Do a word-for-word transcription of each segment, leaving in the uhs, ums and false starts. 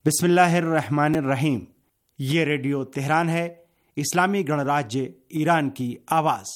बिस्मिल्लाहिर्रहमानिर्रहीम। ये radio Tehran है, इस्लामी गणराज्य ईरान की आवाज़।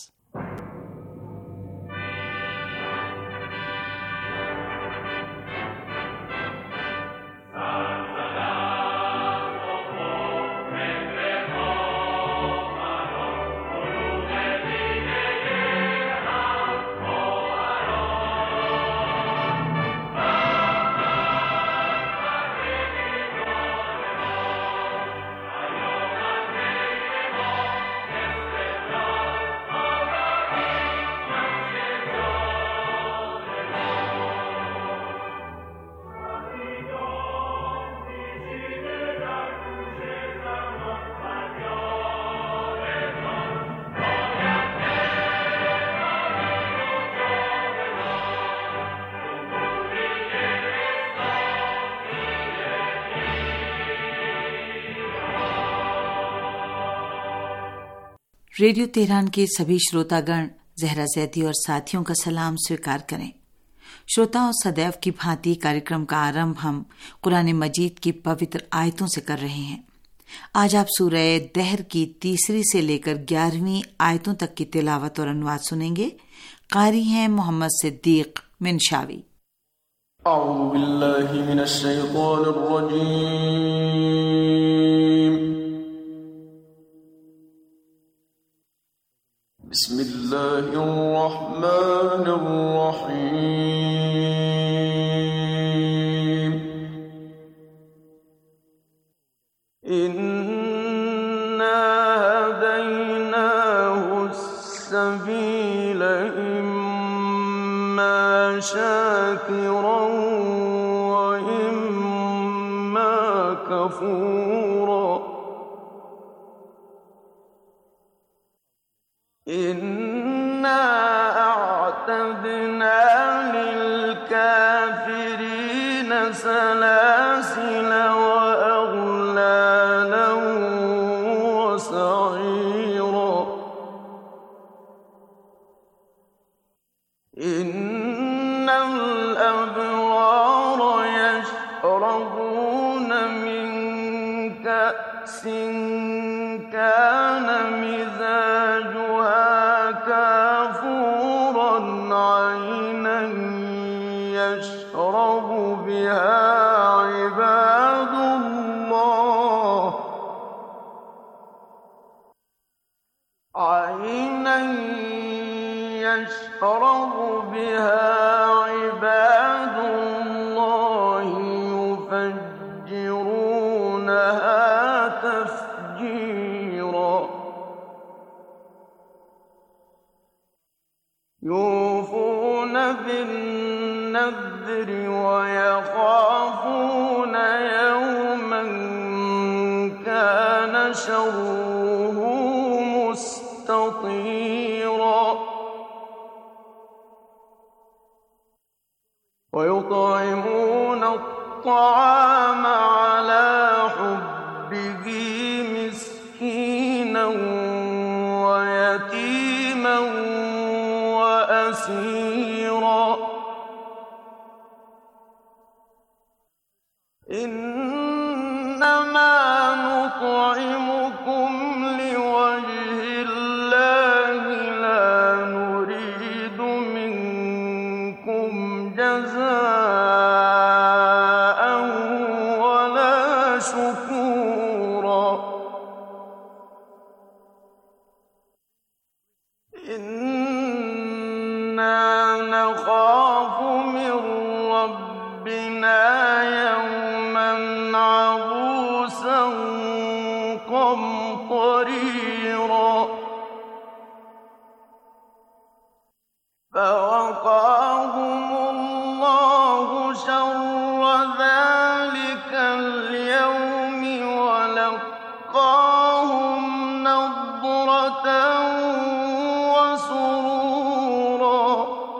रेडियो तेहरान के सभी श्रोतागण जहरा जैदी और साथियों का सलाम स्वीकार करें। श्रोताओं, सदैव की भांति कार्यक्रम का आरंभ हम कुरान मजीद की पवित्र आयतों से कर रहे हैं। आज आप सूरह दहर की तीसरी से लेकर ग्यारहवीं आयतों तक की तिलावत और अनुवाद सुनेंगे। कारी हैं मोहम्मद सिद्दीक मिनशावी। अऊज़ु बिल्लाहि मिनश शैतानिर रजीम। बिस्मिल्लाहिर्रहमानिर्रहीम। इन्ना हदैनाहुस्सबील इम्मा शाकिरन व इम्मा कफूरा। इन्ना अअतदना लिलकाफिरीन सलासिल व अगलालन व सईरा। इन्नल अबरार यशरबून मिन कअसिन कान मिजाजुहा काफूरन ऐनन यशरबु बिहा इबादुल्लाह ऐनन यशरबु बिहा इबादुल्लाह युफज्जिरूनहा तफजीरा। यूफून बिन्नज़्र व यख़ाफ़ून यौमन कान शर्रुहु मुस्ततीरा। व युطعمون الطعام على حبه مسكينا ويتيما وأسيرا। إنما نطعمكم لوجه الله لا نريد منكم جزاء ولا شكورا। إنا نخاف من ربنا يوما عبوسا قمطريرا। فوقاهم الله شر ذلك اليوم ولقاهم نضرة وسرورا।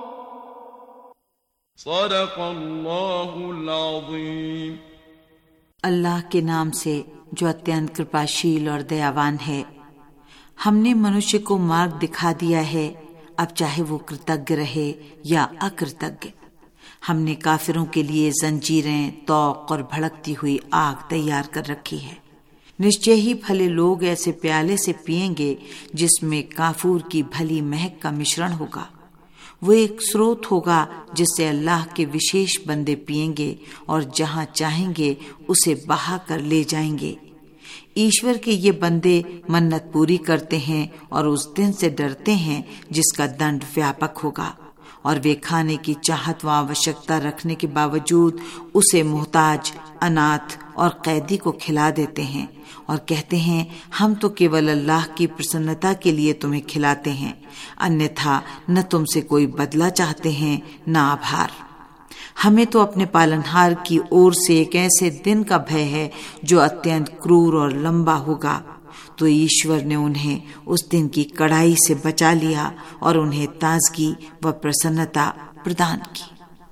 صدق الله العظيم। अल्लाह के नाम से जो अत्यंत कृपाशील और दयावान है। हमने मनुष्य को मार्ग दिखा दिया है, अब चाहे वो कृतज्ञ रहे या अकृतज्ञ। हमने काफिरों के लिए जंजीरें, तौक और भड़कती हुई आग तैयार कर रखी है। निश्चय ही भले लोग ऐसे प्याले से पिएंगे जिसमें काफूर की भली महक का मिश्रण होगा। वो एक स्रोत होगा जिससे अल्लाह के विशेष बंदे पिएंगे और जहां चाहेंगे उसे बहा कर ले जाएंगे। ईश्वर के ये बंदे मन्नत पूरी करते हैं और उस दिन से डरते हैं जिसका दंड व्यापक होगा, और वे खाने की चाहत व आवश्यकता रखने के बावजूद उसे मुहताज, अनाथ और कैदी को खिला देते हैं और कहते हैं हम तो केवल अल्लाह की प्रसन्नता के लिए तुम्हें खिलाते हैं, अन्यथा न तुमसे कोई बदला चाहते हैं न आभार। हमें तो अपने पालनहार की ओर से एक ऐसे दिन का भय है जो अत्यंत क्रूर और लंबा होगा। तो ईश्वर ने उन्हें उस दिन की कड़ाई से बचा लिया और उन्हें ताजगी व प्रसन्नता प्रदान की।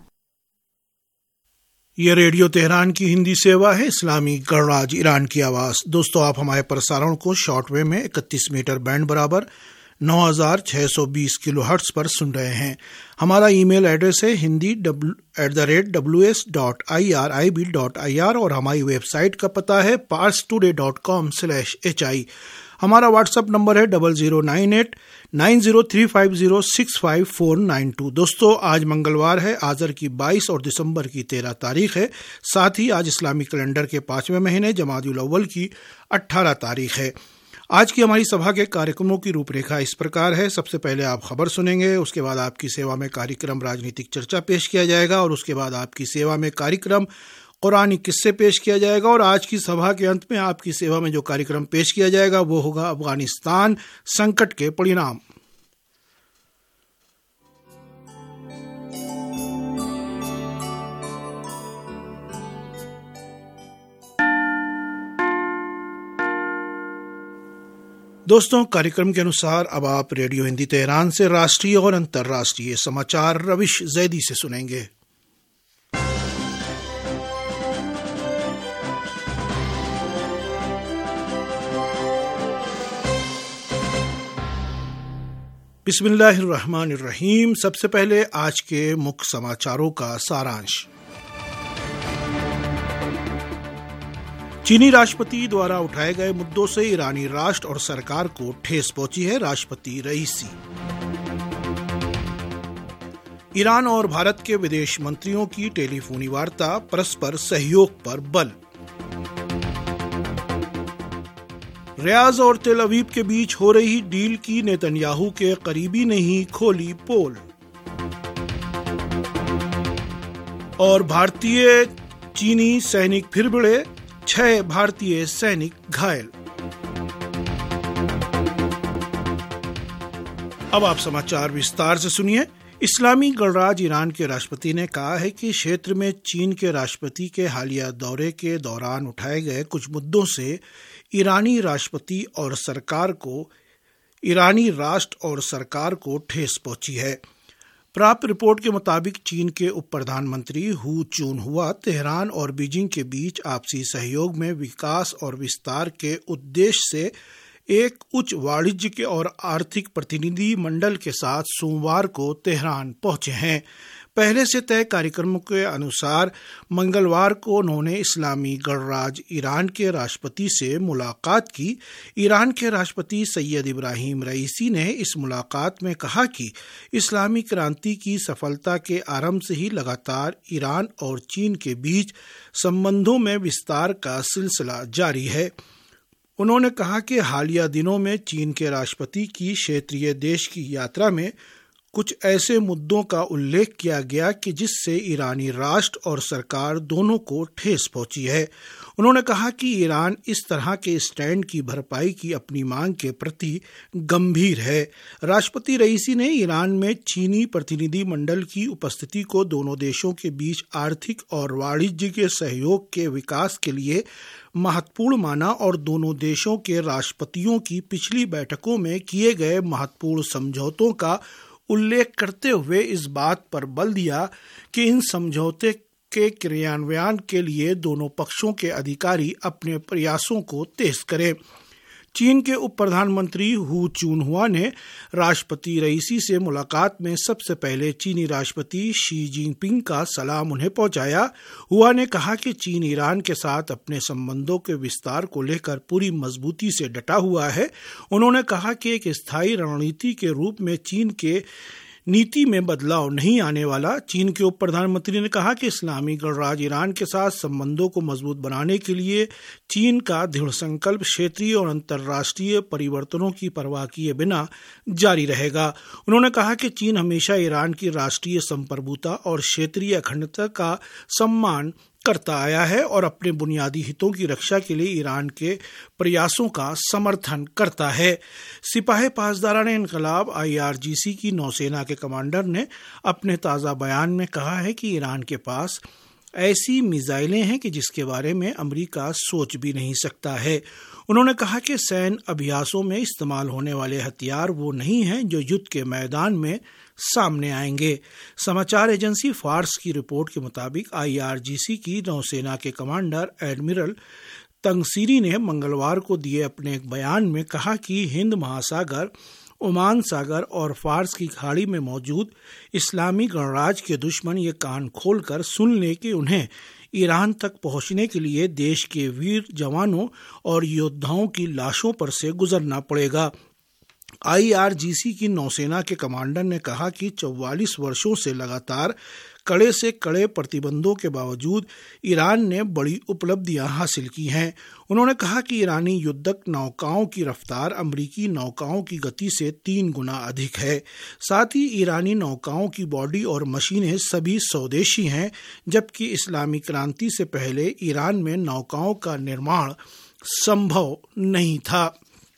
ये रेडियो तेहरान की हिंदी सेवा है, इस्लामी गणराज्य ईरान की आवाज। दोस्तों, आप हमारे प्रसारण को शॉर्टवेव में इकतीस मीटर बैंड बराबर नौ हजार छह सौ बीस किलो हर्ट्ज पर सुन रहे हैं। हमारा ईमेल एड्रेस है Hindi at the rate W S dot I R I B dot I R और हमारी वेबसाइट का पता है Pars Today dot com slash H I. हमारा व्हाट्सएप नंबर है double zero nine eight nine zero three five zero six five four nine two. दोस्तों, आज मंगलवार है, आज़र की बाईस और दिसंबर की तेरह तारीख है। साथ ही आज इस्लामी कैलेंडर के पांचवें महीने जमादुल अव्वल की अट्ठारह तारीख है। आज की हमारी सभा के कार्यक्रमों की रूपरेखा इस प्रकार है। सबसे पहले आप खबर सुनेंगे, उसके बाद आपकी सेवा में कार्यक्रम राजनीतिक चर्चा पेश किया जाएगा और उसके बाद आपकी सेवा में कार्यक्रम कुरानी किस्से पेश किया जाएगा और आज की सभा के अंत में आपकी सेवा में जो कार्यक्रम पेश किया जाएगा वो होगा अफगानिस्तान संकट के परिणाम। दोस्तों, कार्यक्रम के अनुसार अब आप रेडियो हिंदी तेहरान से राष्ट्रीय और अंतर्राष्ट्रीय समाचार रविश जैदी से सुनेंगे। बिस्मिल्लाहिर्रहमानिर्रहीम। सबसे पहले आज के मुख्य समाचारों का सारांश। चीनी राष्ट्रपति द्वारा उठाए गए मुद्दों से ईरानी राष्ट्र और सरकार को ठेस पहुंची है, राष्ट्रपति रईसी। ईरान और भारत के विदेश मंत्रियों की टेलीफोनी वार्ता, परस्पर सहयोग पर बल। रियाद और तेल अवीव के बीच हो रही डील की नेतन्याहू के करीबी ने ही खोली पोल। और भारतीय चीनी सैनिक फिर भिड़े, छह भारतीय सैनिक घायल। अब आप समाचार विस्तार से सुनिए। इस्लामी गणराज्य ईरान के राष्ट्रपति ने कहा है कि क्षेत्र में चीन के राष्ट्रपति के हालिया दौरे के दौरान उठाए गए कुछ मुद्दों से ईरानी राष्ट्रपति और सरकार को ईरानी राष्ट्र और सरकार को ठेस पहुंची है। प्राप्त रिपोर्ट के मुताबिक चीन के उप प्रधानमंत्री हू चुनहुआ तेहरान और बीजिंग के बीच आपसी सहयोग में विकास और विस्तार के उद्देश्य से एक उच्च वाणिज्य और आर्थिक प्रतिनिधि मंडल के साथ सोमवार को तेहरान पहुंचे हैं। पहले से तय कार्यक्रम के अनुसार मंगलवार को उन्होंने इस्लामी गणराज्य ईरान के राष्ट्रपति से मुलाकात की। ईरान के राष्ट्रपति सैयद इब्राहिम रईसी ने इस मुलाकात में कहा कि इस्लामी क्रांति की सफलता के आरंभ से ही लगातार ईरान और चीन के बीच संबंधों में विस्तार का सिलसिला जारी है। उन्होंने कहा कि हालिया दिनों में चीन के राष्ट्रपति की क्षेत्रीय देश की यात्रा में कुछ ऐसे मुद्दों का उल्लेख किया गया कि जिससे ईरानी राष्ट्र और सरकार दोनों को ठेस पहुंची है। उन्होंने कहा कि ईरान इस तरह के स्टैंड की भरपाई की अपनी मांग के प्रति गंभीर है। राष्ट्रपति रईसी ने ईरान में चीनी प्रतिनिधि मंडल की उपस्थिति को दोनों देशों के बीच आर्थिक और वाणिज्य के सहयोग के विकास के लिए महत्वपूर्ण माना और दोनों देशों के राष्ट्रपतियों की पिछली बैठकों में किए गए महत्वपूर्ण समझौतों का उल्लेख करते हुए इस बात पर बल दिया कि इन समझौते के क्रियान्वयन के लिए दोनों पक्षों के अधिकारी अपने प्रयासों को तेज करें। चीन के उप प्रधानमंत्री हु चुनहुआ ने राष्ट्रपति रईसी से मुलाकात में सबसे पहले चीनी राष्ट्रपति शी जिनपिंग का सलाम उन्हें पहुंचाया। हुआ ने कहा कि चीन ईरान के साथ अपने संबंधों के विस्तार को लेकर पूरी मजबूती से डटा हुआ है। उन्होंने कहा कि एक स्थायी रणनीति के रूप में चीन के नीति में बदलाव नहीं आने वाला। चीन के उप प्रधानमंत्री ने कहा कि इस्लामी गणराज्य ईरान के साथ संबंधों को मजबूत बनाने के लिए चीन का दृढ़ संकल्प क्षेत्रीय और अंतर्राष्ट्रीय परिवर्तनों की परवाह किए बिना जारी रहेगा। उन्होंने कहा कि चीन हमेशा ईरान की राष्ट्रीय संप्रभुता और क्षेत्रीय अखंडता का सम्मान करता आया है और अपने बुनियादी हितों की रक्षा के लिए ईरान के प्रयासों का समर्थन करता है। सिपाही पासदारान इनकलाब आई आर जी सी की नौसेना के कमांडर ने अपने ताज़ा बयान में कहा है कि ईरान के पास ऐसी मिसाइलें हैं कि जिसके बारे में अमेरिका सोच भी नहीं सकता है। उन्होंने कहा कि सैन्य अभ्यासों में इस्तेमाल होने वाले हथियार वो नहीं हैं जो युद्ध के मैदान में सामने आएंगे। समाचार एजेंसी फार्स की रिपोर्ट के मुताबिक आई आर जी सी की नौसेना के कमांडर एडमिरल तंगसीरी ने मंगलवार को दिए अपने एक बयान में कहा कि हिंद महासागर, ओमान सागर और फार्स की खाड़ी में मौजूद इस्लामी गणराज्य के दुश्मन ये कान खोलकर सुन ले कि उन्हें ईरान तक पहुंचने के लिए देश के वीर जवानों और योद्धाओं की लाशों पर से गुजरना पड़ेगा। आई आर जी सी की नौसेना के कमांडर ने कहा कि चौवालीस वर्षों से लगातार कड़े से कड़े प्रतिबंधों के बावजूद ईरान ने बड़ी उपलब्धियां हासिल की हैं। उन्होंने कहा कि ईरानी युद्धक नौकाओं की रफ्तार अमेरिकी नौकाओं की गति से तीन गुना अधिक है। साथ ही ईरानी नौकाओं की बॉडी और मशीनें सभी स्वदेशी हैं, जबकि इस्लामी क्रांति से पहले ईरान में नौकाओं का निर्माण संभव नहीं था।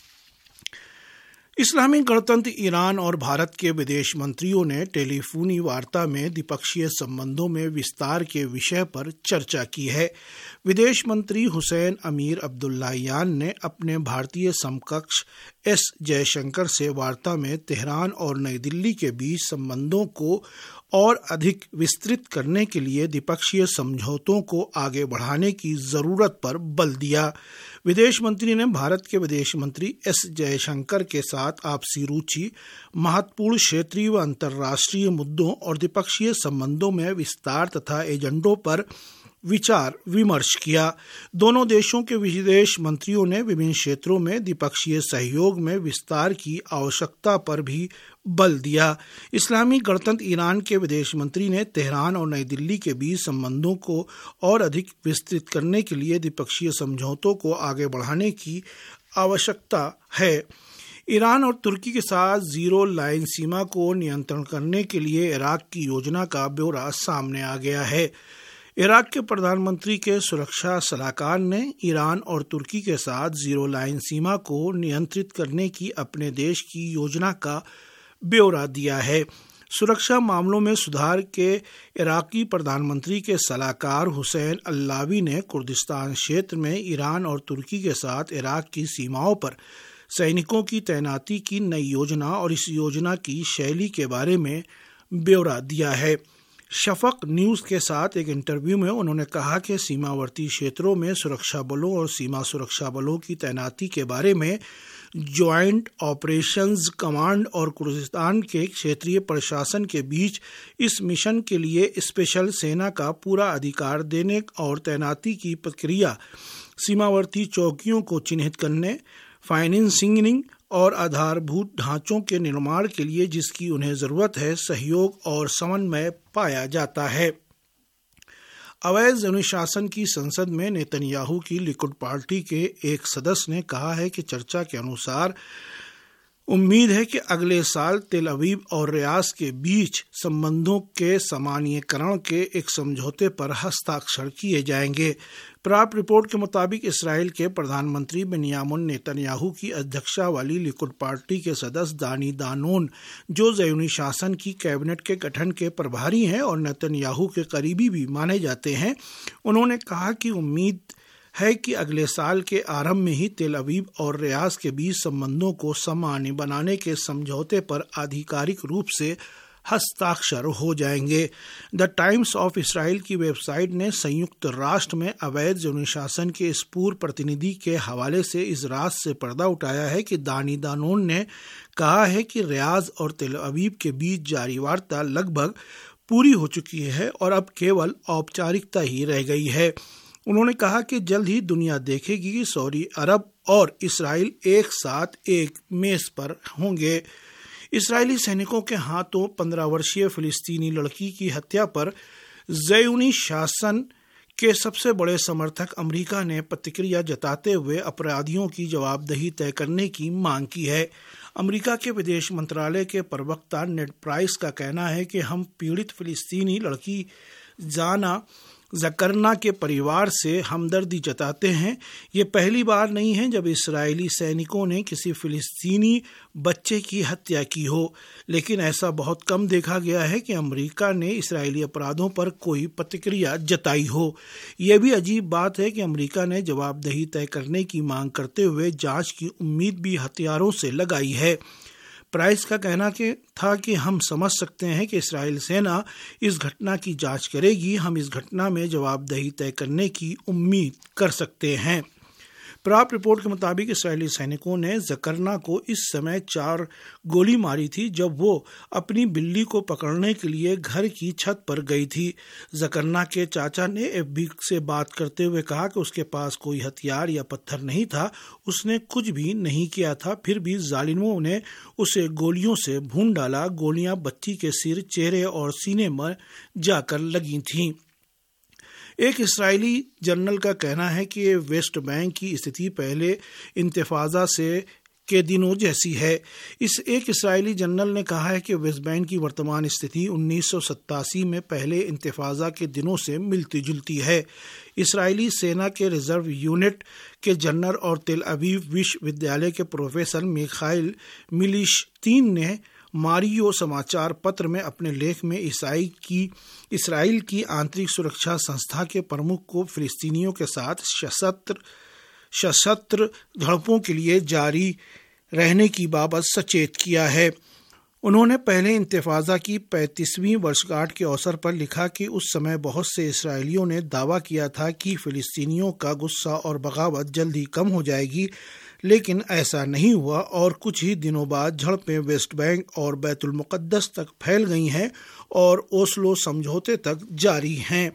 इस्लामी गणतंत्र ईरान और भारत के विदेश मंत्रियों ने टेलीफोनी वार्ता में द्विपक्षीय संबंधों में विस्तार के विषय पर चर्चा की है। विदेश मंत्री हुसैन अमीर अब्दुल्लाहियान ने अपने भारतीय समकक्ष एस जयशंकर से वार्ता में तेहरान और नई दिल्ली के बीच संबंधों को और अधिक विस्तृत करने के लिए द्विपक्षीय समझौतों को आगे बढ़ाने की जरूरत पर बल दिया। विदेश मंत्री ने भारत के विदेश मंत्री एस जयशंकर के साथ आपसी रुचि, महत्वपूर्ण क्षेत्रीय व अंतर्राष्ट्रीय मुद्दों और द्विपक्षीय संबंधों में विस्तार तथा एजेंडों पर विचार विमर्श किया। दोनों देशों के विदेश मंत्रियों ने विभिन्न क्षेत्रों में द्विपक्षीय सहयोग में विस्तार की आवश्यकता पर भी बल दिया। इस्लामी गणतंत्र ईरान के विदेश मंत्री ने तेहरान और नई दिल्ली के बीच संबंधों को और अधिक विस्तृत करने के लिए द्विपक्षीय समझौतों को आगे बढ़ाने की आवश्यकता है। ईरान और तुर्की के साथ जीरो लाइन सीमा को नियंत्रण करने के लिए इराक की योजना का ब्यौरा सामने आ गया है। इराक के प्रधानमंत्री के सुरक्षा सलाहकार ने ईरान और तुर्की के साथ जीरो लाइन सीमा को नियंत्रित करने की अपने देश की योजना का ब्यौरा दिया है। सुरक्षा मामलों में सुधार के इराकी प्रधानमंत्री के सलाहकार हुसैन अल्लावी ने कुर्दिस्तान क्षेत्र में ईरान और तुर्की के साथ इराक की सीमाओं पर सैनिकों की तैनाती की नई योजना और इस योजना की शैली के बारे में ब्यौरा दिया है। शफक न्यूज़ के साथ एक इंटरव्यू में उन्होंने कहा कि सीमावर्ती क्षेत्रों में सुरक्षा बलों और सीमा सुरक्षा बलों की तैनाती के बारे में ज्वाइंट ऑपरेशंस कमांड और कुर्दिस्तान के क्षेत्रीय प्रशासन के बीच इस मिशन के लिए स्पेशल सेना का पूरा अधिकार देने और तैनाती की प्रक्रिया, सीमावर्ती चौकियों को चिन्हित करने, फाइनेंसिंग और आधारभूत ढांचों के निर्माण के लिए जिसकी उन्हें जरूरत है, सहयोग और समन्वय पाया जाता है। अवैध अनुशासन की संसद में नेतन्याहू की लिकुड पार्टी के एक सदस्य ने कहा है कि चर्चा के अनुसार उम्मीद है कि अगले साल तेल अवीव और रियाद के बीच संबंधों के सामान्यीकरण के एक समझौते पर हस्ताक्षर किए जाएंगे। प्राप्त रिपोर्ट के मुताबिक इसराइल के प्रधानमंत्री बेंयामिन नेतन्याहू की अध्यक्षता वाली लिकुड पार्टी के सदस्य दानी दानोन, जो ज़ायोनी शासन की कैबिनेट के गठन के प्रभारी हैं और नेतन्याहू के करीबी भी माने जाते हैं, उन्होंने कहा कि उम्मीद है कि अगले साल के आरंभ में ही तेल अवीव और रियाद के बीच संबंधों को सामान्य बनाने के समझौते पर आधिकारिक रूप से हस्ताक्षर हो जाएंगे। द टाइम्स ऑफ इसराइल की वेबसाइट ने संयुक्त राष्ट्र में अवैध अनुशासन के इस पूर्व प्रतिनिधि के हवाले से इस रात से पर्दा उठाया है कि दानी दानोन ने कहा है कि रियाद और तेल अवीव के बीच जारी वार्ता लगभग पूरी हो चुकी है और अब केवल औपचारिकता ही रह गई है। उन्होंने कहा कि जल्द ही दुनिया देखेगी कि सऊदी अरब और इसराइल एक साथ एक मेज पर होंगे। इसराइली सैनिकों के हाथों पंद्रह वर्षीय फिलिस्तीनी लड़की की हत्या पर ज़ैयूनी शासन के सबसे बड़े समर्थक अमेरिका ने प्रतिक्रिया जताते हुए अपराधियों की जवाबदेही तय करने की मांग की है। अमेरिका के विदेश मंत्रालय के प्रवक्ता नेड प्राइस का कहना है कि हम पीड़ित फिलिस्तीनी लड़की जाना ज़करना के परिवार से हमदर्दी जताते हैं। ये पहली बार नहीं है जब इस्राएली सैनिकों ने किसी फिलिस्तीनी बच्चे की हत्या की हो, लेकिन ऐसा बहुत कम देखा गया है कि अमेरिका ने इस्राएली अपराधों पर कोई प्रतिक्रिया जताई हो। यह भी अजीब बात है कि अमेरिका ने जवाबदेही तय करने की मांग करते हुए जांच की उम्मीद भी हथियारों से लगाई है। प्राइस का कहना कि था कि हम समझ सकते हैं कि इस्राएल सेना इस घटना की जांच करेगी। हम इस घटना में जवाबदेही तय करने की उम्मीद कर सकते हैं। प्राप्त रिपोर्ट के मुताबिक इस्राएली सैनिकों ने ज़करना को इस समय चार गोली मारी थी जब वो अपनी बिल्ली को पकड़ने के लिए घर की छत पर गई थी। ज़करना के चाचा ने एफबी से बात करते हुए कहा कि उसके पास कोई हथियार या पत्थर नहीं था, उसने कुछ भी नहीं किया था, फिर भी जालिमों ने उसे गोलियों से भून डाला। गोलियां बच्ची के सिर, चेहरे और सीने में जाकर लगी थीं। एक इस्राएली जनरल का कहना है कि वेस्ट बैंक की स्थिति पहले इंतफाज़ा से के दिनों जैसी है। इस एक इस्राएली जनरल ने कहा है कि वेस्ट बैंक की वर्तमान स्थिति उन्नीस सौ सत्तासी में पहले इंतफाज़ा के दिनों से मिलती जुलती है। इस्राएली सेना के रिजर्व यूनिट के जनरल और तेल अवीव विश्वविद्यालय के प्रोफेसर मिखाइल मिलिश्तीन ने मारियो समाचार पत्र में अपने लेख में ईसाई की इसराइल की आंतरिक सुरक्षा संस्था के प्रमुख को फिलिस्तीनियों के साथ सशस्त्र सशस्त्र झड़पों के लिए जारी रहने की बाबत सचेत किया है। उन्होंने पहले इंतफाज़ा की पैंतीसवीं वर्षगांठ के अवसर पर लिखा कि उस समय बहुत से इसराइलियों ने दावा किया था कि फिलिस्तीनियों का गुस्सा और बगावत जल्दी कम हो जाएगी, लेकिन ऐसा नहीं हुआ और कुछ ही दिनों बाद झड़पें वेस्ट बैंक और बैतुल मुक़द्दस तक फैल गई हैं और ओस्लो समझौते तक जारी हैं।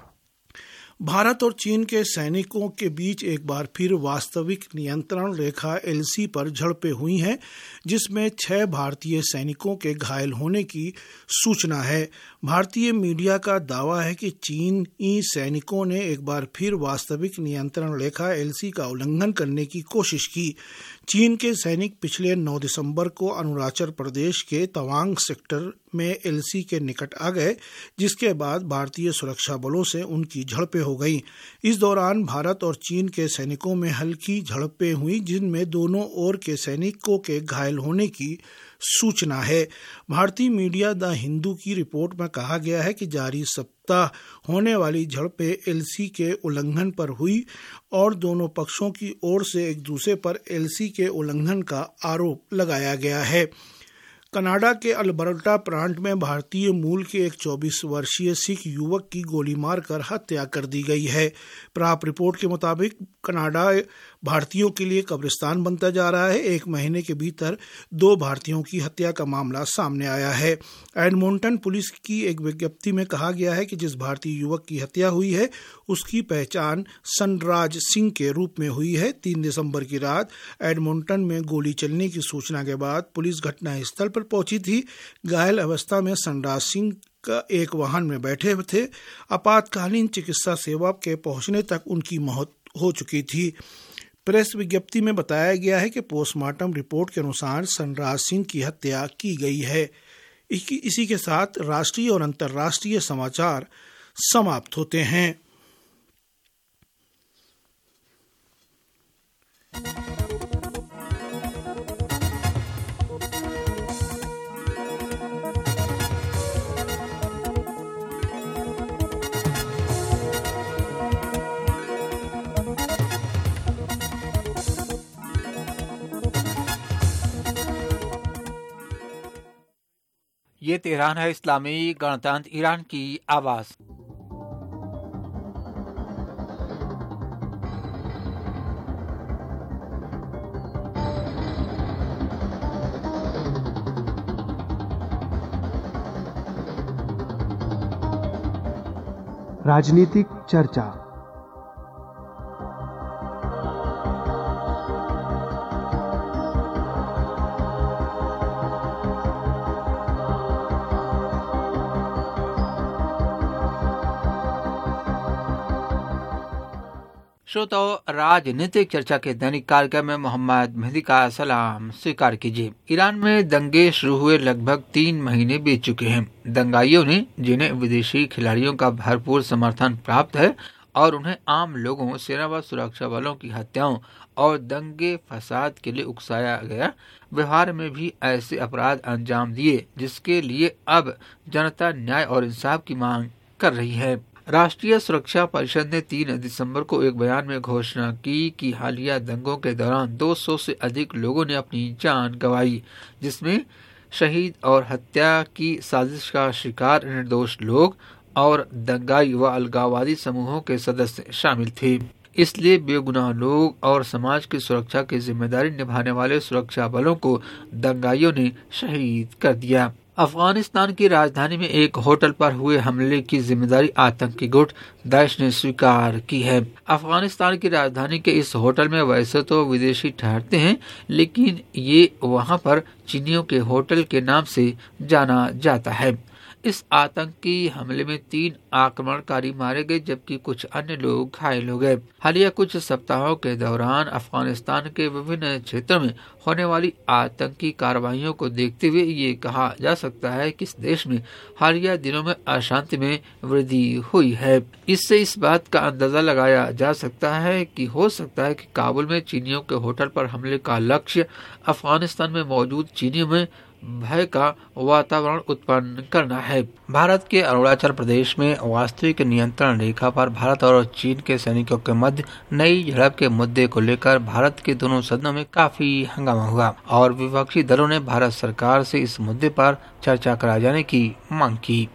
भारत और चीन के सैनिकों के बीच एक बार फिर वास्तविक नियंत्रण रेखा एलसी पर झड़पें हुई हैं, जिसमें छह भारतीय सैनिकों के घायल होने की सूचना है। भारतीय मीडिया का दावा है कि चीनी सैनिकों ने एक बार फिर वास्तविक नियंत्रण रेखा एलसी का उल्लंघन करने की कोशिश की। चीन के सैनिक पिछले नौ दिसंबर को अरुणाचल प्रदेश के तवांग सेक्टर में एलसी के निकट आ गए, जिसके बाद भारतीय सुरक्षा बलों से उनकी झड़पें हो गई। इस दौरान भारत और चीन के सैनिकों में हल्की झड़पें हुई, जिनमें दोनों ओर के सैनिकों के घायल होने की सूचना है। भारतीय मीडिया द हिंदू की रिपोर्ट में कहा गया है कि जारी सप्ताह होने वाली झड़पें एलसी के उल्लंघन पर हुई और दोनों पक्षों की ओर से एक दूसरे पर एलसी के उल्लंघन का आरोप लगाया गया है। कनाडा के अल्बर्टा प्रांत में भारतीय मूल के एक चौबीस वर्षीय सिख युवक की गोली मारकर हत्या कर दी गई है। प्राप्त रिपोर्ट के मुताबिक कनाडा भारतीयों के लिए कब्रिस्तान बनता जा रहा है। एक महीने के भीतर दो भारतीयों की हत्या का मामला सामने आया है। एडमोंटन पुलिस की एक विज्ञप्ति में कहा गया है कि जिस भारतीय युवक की हत्या हुई है उसकी पहचान सनराज सिंह के रूप में हुई है। तीन दिसंबर की रात एडमोंटन में गोली चलने की सूचना के बाद पुलिस घटनास्थल पर पहुंची थी। घायल अवस्था में सनराज सिंह का एक वाहन में बैठे थे। आपातकालीन चिकित्सा सेवा के पहुंचने तक उनकी मौत हो चुकी थी। प्रेस विज्ञप्ति में बताया गया है कि पोस्टमार्टम रिपोर्ट के अनुसार सनराज सिंह की हत्या की गई है। इसी के साथ राष्ट्रीय और अंतर्राष्ट्रीय समाचार समाप्त होते हैं। ये तेहरान है, इस्लामी गणतंत्र ईरान की आवाज़। राजनीतिक चर्चा। श्रोताओ, राजनीतिक चर्चा के दैनिक कार्यक्रम में मोहम्मद मेहदी का सलाम स्वीकार कीजिए। ईरान में दंगे शुरू हुए लगभग तीन महीने बीत चुके हैं। दंगाइयों ने, जिन्हें विदेशी खिलाड़ियों का भरपूर समर्थन प्राप्त है और उन्हें आम लोगों, सेना व सुरक्षा बलों की हत्याओं और दंगे फसाद के लिए उकसाया गया, व्यवहार में भी ऐसे अपराध अंजाम दिए जिसके लिए अब जनता न्याय और इंसाफ की मांग कर रही है। राष्ट्रीय सुरक्षा परिषद ने तीन दिसंबर को एक बयान में घोषणा की कि हालिया दंगों के दौरान दो सौ से अधिक लोगों ने अपनी जान गंवाई, जिसमें शहीद और हत्या की साजिश का शिकार निर्दोष लोग और दंगाई व अलगाववादी समूहों के सदस्य शामिल थे। इसलिए बेगुनाह लोग और समाज की सुरक्षा की जिम्मेदारी निभाने वाले सुरक्षा बलों को दंगाइयों ने शहीद कर दिया। अफगानिस्तान की राजधानी में एक होटल पर हुए हमले की जिम्मेदारी आतंकी गुट दाइश ने स्वीकार की है। अफगानिस्तान की राजधानी के इस होटल में वैसे तो विदेशी ठहरते हैं, लेकिन ये वहां पर चीनियों के होटल के नाम से जाना जाता है। इस आतंकी हमले में तीन आक्रमणकारी मारे गए जबकि कुछ अन्य लोग घायल हो गए। हालिया कुछ सप्ताहों के दौरान अफगानिस्तान के विभिन्न क्षेत्रों में होने वाली आतंकी कार्रवाइयों को देखते हुए ये कहा जा सकता है कि इस देश में हालिया दिनों में अशांति में वृद्धि हुई है। इससे इस बात का अंदाजा लगाया जा सकता है कि हो सकता है कि काबुल में चीनियों के होटल पर हमले का लक्ष्य अफगानिस्तान में मौजूद चीनियों में भय का वातावरण उत्पन्न करना है। भारत के अरुणाचल प्रदेश में वास्तविक नियंत्रण रेखा पर भारत और चीन के सैनिकों के मध्य नई झड़प के मुद्दे को लेकर भारत के दोनों सदनों में काफी हंगामा हुआ और विपक्षी दलों ने भारत सरकार से इस मुद्दे पर चर्चा कराए जाने की मांग की।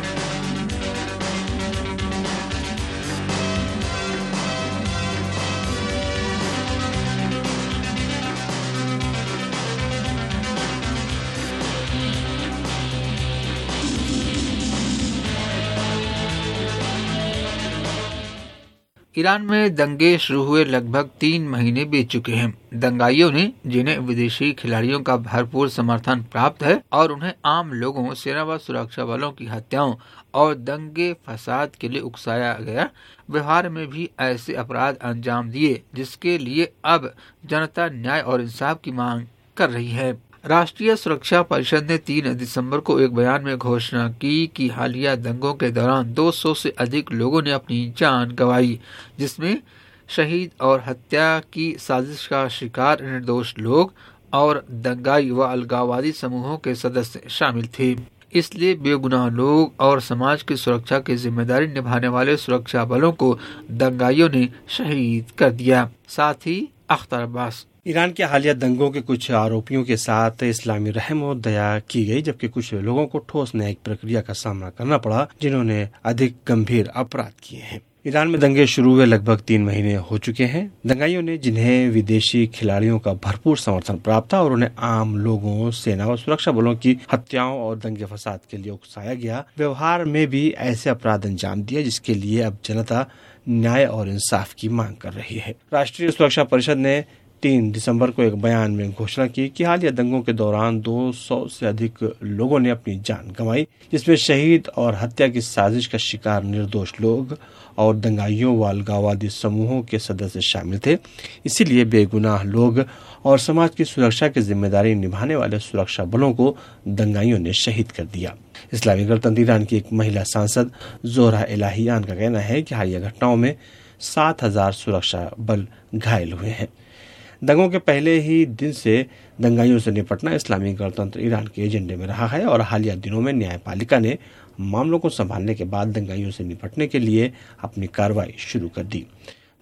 ईरान में दंगे शुरू हुए लगभग तीन महीने बीत चुके हैं। दंगाइयों ने, जिन्हें विदेशी खिलाड़ियों का भरपूर समर्थन प्राप्त है और उन्हें आम लोगों, सेना व सुरक्षा बलों की हत्याओं और दंगे फसाद के लिए उकसाया गया, व्यवहार में भी ऐसे अपराध अंजाम दिए जिसके लिए अब जनता न्याय और इंसाफ की मांग कर रही है। राष्ट्रीय सुरक्षा परिषद ने तीन दिसंबर को एक बयान में घोषणा की कि हालिया दंगों के दौरान दो सौ से अधिक लोगों ने अपनी जान गंवाई, जिसमें शहीद और हत्या की साजिश का शिकार निर्दोष लोग और दंगाई व अलगाववादी समूहों के सदस्य शामिल थे। इसलिए बेगुनाह लोग और समाज की सुरक्षा की जिम्मेदारी निभाने वाले सुरक्षा बलों को दंगाइयों ने शहीद कर दिया। साथ ही अख्तर अब्बास। ईरान के हालिया दंगों के कुछ आरोपियों के साथ इस्लामी रहम और दया की गई, जबकि कुछ लोगों को ठोस न्यायिक प्रक्रिया का सामना करना पड़ा जिन्होंने अधिक गंभीर अपराध किए हैं। ईरान में दंगे शुरू हुए लगभग तीन महीने हो चुके हैं। दंगाइयों ने, जिन्हें विदेशी खिलाड़ियों का भरपूर समर्थन प्राप्त था और उन्हें आम लोगों, सेना और सुरक्षा बलों की हत्याओं और दंगे फसाद के लिए उकसाया गया, व्यवहार में भी ऐसे अपराध अंजाम दिए जिसके लिए अब जनता न्याय और इंसाफ की मांग कर रही है। राष्ट्रीय सुरक्षा परिषद ने तीन दिसंबर को एक बयान में घोषणा की कि हालिया दंगों के दौरान दो सौ से अधिक लोगों ने अपनी जान गंवाई, जिसमें शहीद और हत्या की साजिश का शिकार निर्दोष लोग और दंगाइयों व अलगाववादी समूहों के सदस्य शामिल थे। इसीलिए बेगुनाह लोग और समाज की सुरक्षा की जिम्मेदारी निभाने वाले सुरक्षा बलों को दंगाइयों ने शहीद कर दिया। इस्लामी गणतंत्र ईरान की एक महिला सांसद जोहरा इलाहियान का कहना है कि हालिया घटनाओं में सात हजार सुरक्षा बल घायल हुए हैं। दंगों के पहले ही दिन से दंगाइयों से निपटना इस्लामी गणतंत्र ईरान के एजेंडे में रहा है और हालिया दिनों में न्यायपालिका ने मामलों को संभालने के बाद दंगाइयों से निपटने के लिए अपनी कार्रवाई शुरू कर दी।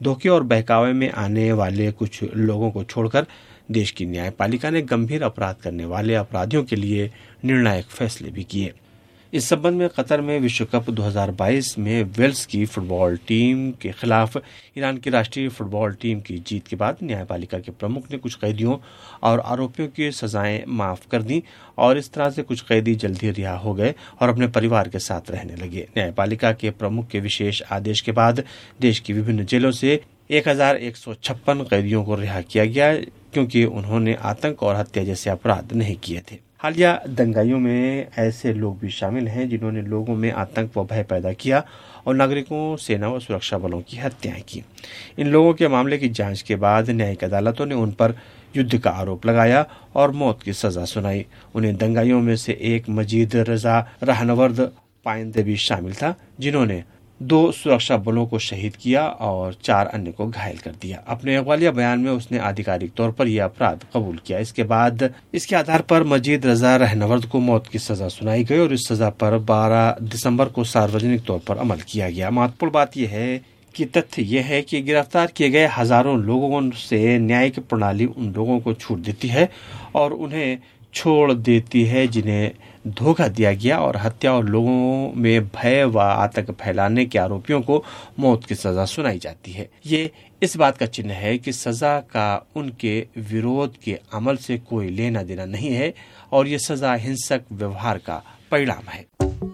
धोखे और बहकावे में आने वाले कुछ लोगों को छोड़कर देश की न्यायपालिका ने गंभीर अपराध करने वाले अपराधियों के लिए निर्णायक फैसले भी किए। इस संबंध में कतर में विश्व कप दो हज़ार बाईस में वेल्स की फुटबॉल टीम के खिलाफ ईरान की राष्ट्रीय फुटबॉल टीम की जीत के बाद न्यायपालिका के प्रमुख ने कुछ कैदियों और आरोपियों की सजाएं माफ कर दी और इस तरह से कुछ कैदी जल्दी रिहा हो गए और अपने परिवार के साथ रहने लगे। न्यायपालिका के प्रमुख के विशेष आदेश के बाद देश की विभिन्न जेलों से एक हजार एक सौ छप्पन कैदियों को रिहा किया गया क्योंकि उन्होंने आतंक और हत्या जैसे अपराध नहीं किए थे। हालिया दंगाइयों में ऐसे लोग भी शामिल हैं जिन्होंने लोगों में आतंक व भय पैदा किया और नागरिकों, सेना व सुरक्षा बलों की हत्याएं की। इन लोगों के मामले की जांच के बाद न्यायिक अदालतों ने उन पर युद्ध का आरोप लगाया और मौत की सजा सुनाई। उन्हें दंगाइयों में से एक मजीद रजा रहनवर्द पाइंदे भी शामिल था, जिन्होंने दो सुरक्षा बलों को शहीद किया और चार अन्य को घायल कर दिया। अपने अगवालिया बयान में उसने आधिकारिक तौर पर यह अपराध कबूल किया। इसके बाद इसके आधार पर मजीद रजा रहनवर्द को मौत की सजा सुनाई गई और इस सजा पर बारह दिसंबर को सार्वजनिक तौर पर अमल किया गया। महत्वपूर्ण बात यह है कि तथ्य यह है कि गिरफ्तार किए गए हजारों लोगों से न्यायिक प्रणाली उन लोगों को छूट देती है और उन्हें छोड़ देती है जिन्हें धोखा दिया गया और हत्या और लोगों में भय व आतंक फैलाने के आरोपियों को मौत की सजा सुनाई जाती है। ये इस बात का चिन्ह है कि सजा का उनके विरोध के अमल से कोई लेना देना नहीं है और ये सजा हिंसक व्यवहार का परिणाम है।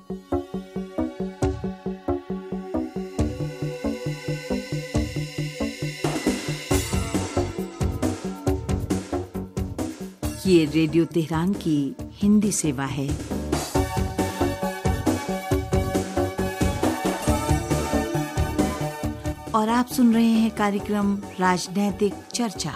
ये रेडियो तेहरान की हिंदी सेवा है। और आप सुन रहे हैं कार्यक्रम राजनैतिक चर्चा।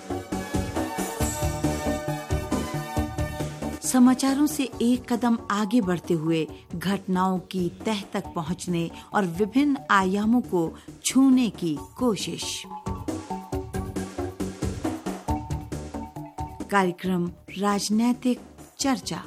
समाचारों से एक कदम आगे बढ़ते हुए घटनाओं की तह तक पहुंचने और विभिन्न आयामों को छूने की कोशिश। कार्यक्रम राजनैतिक चर्चा।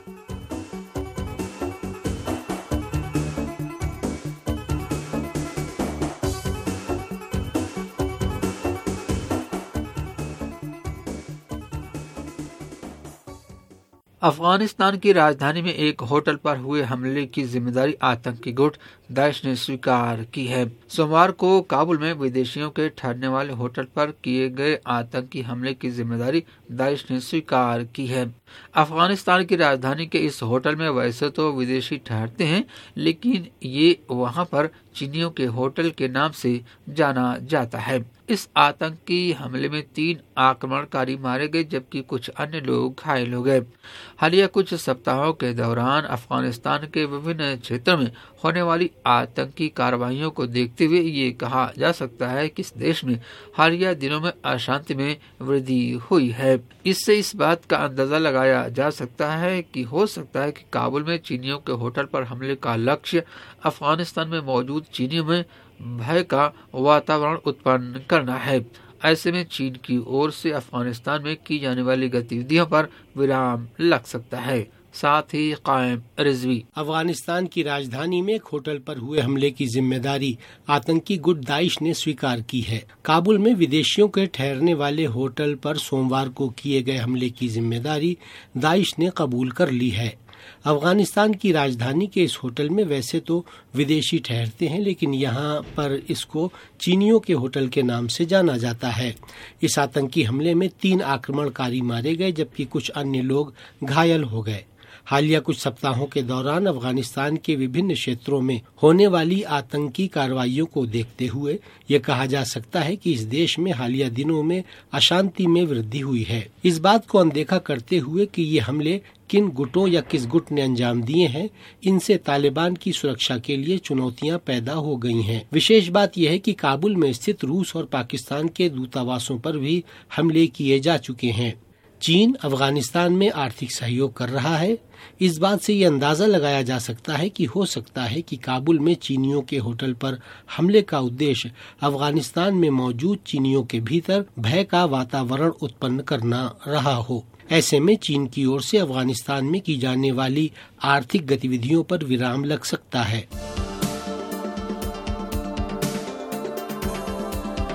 अफगानिस्तान की राजधानी में एक होटल पर हुए हमले की जिम्मेदारी आतंकी गुट दाइश ने स्वीकार की है। सोमवार को काबुल में विदेशियों के ठहरने वाले होटल पर किए गए आतंकी हमले की जिम्मेदारी दाइश ने स्वीकार की है। अफगानिस्तान की राजधानी के इस होटल में वैसे तो विदेशी ठहरते हैं, लेकिन ये वहां पर चीनियों के होटल के नाम से जाना जाता है। इस आतंकी हमले में तीन आक्रमणकारी मारे गए जबकि कुछ अन्य लोग घायल हो गए। हालिया कुछ सप्ताहों के दौरान अफगानिस्तान के विभिन्न क्षेत्रों में होने वाली आतंकी कार्रवाइयों को देखते हुए ये कहा जा सकता है कि इस देश में हालिया दिनों में अशांति में वृद्धि हुई है। इससे इस बात का अंदाजा लगाया जा सकता है कि हो सकता है कि काबुल में चीनियों के होटल पर हमले का लक्ष्य अफगानिस्तान में मौजूद चीनियों में भय का वातावरण उत्पन्न करना है। ऐसे में चीन की ओर से अफगानिस्तान में की जाने वाली गतिविधियों पर विराम लग सकता है। साथ ही कायम रिजवी अफगानिस्तान की राजधानी में एक होटल पर हुए हमले की जिम्मेदारी आतंकी गुट दाइश ने स्वीकार की है। काबुल में विदेशियों के ठहरने वाले होटल पर सोमवार को किए गए हमले की जिम्मेदारी दाइश ने कबूल कर ली है। अफगानिस्तान की राजधानी के इस होटल में वैसे तो विदेशी ठहरते हैं, लेकिन यहाँ पर इसको चीनियों के होटल के नाम से जाना जाता है। इस आतंकी हमले में तीन आक्रमणकारी मारे गए जबकि कुछ अन्य लोग घायल हो गए। हालिया कुछ सप्ताहों के दौरान अफगानिस्तान के विभिन्न क्षेत्रों में होने वाली आतंकी कार्रवाइयों को देखते हुए ये कहा जा सकता है कि इस देश में हालिया दिनों में अशांति में वृद्धि हुई है। इस बात को अनदेखा करते हुए कि ये हमले किन गुटों या किस गुट ने अंजाम दिए हैं, इनसे तालिबान की सुरक्षा के लिए चुनौतियां पैदा हो गई हैं। विशेष बात यह है कि काबुल में स्थित रूस और पाकिस्तान के दूतावासों पर भी हमले किए जा चुके हैं। चीन अफगानिस्तान में आर्थिक सहयोग कर रहा है। इस बात से ये अंदाजा लगाया जा सकता है कि हो सकता है कि काबुल में चीनियों के होटल पर हमले का उद्देश्य अफगानिस्तान में मौजूद चीनियों के भीतर भय का वातावरण उत्पन्न करना रहा हो। ऐसे में चीन की ओर से अफगानिस्तान में की जाने वाली आर्थिक गतिविधियों पर विराम लग सकता है।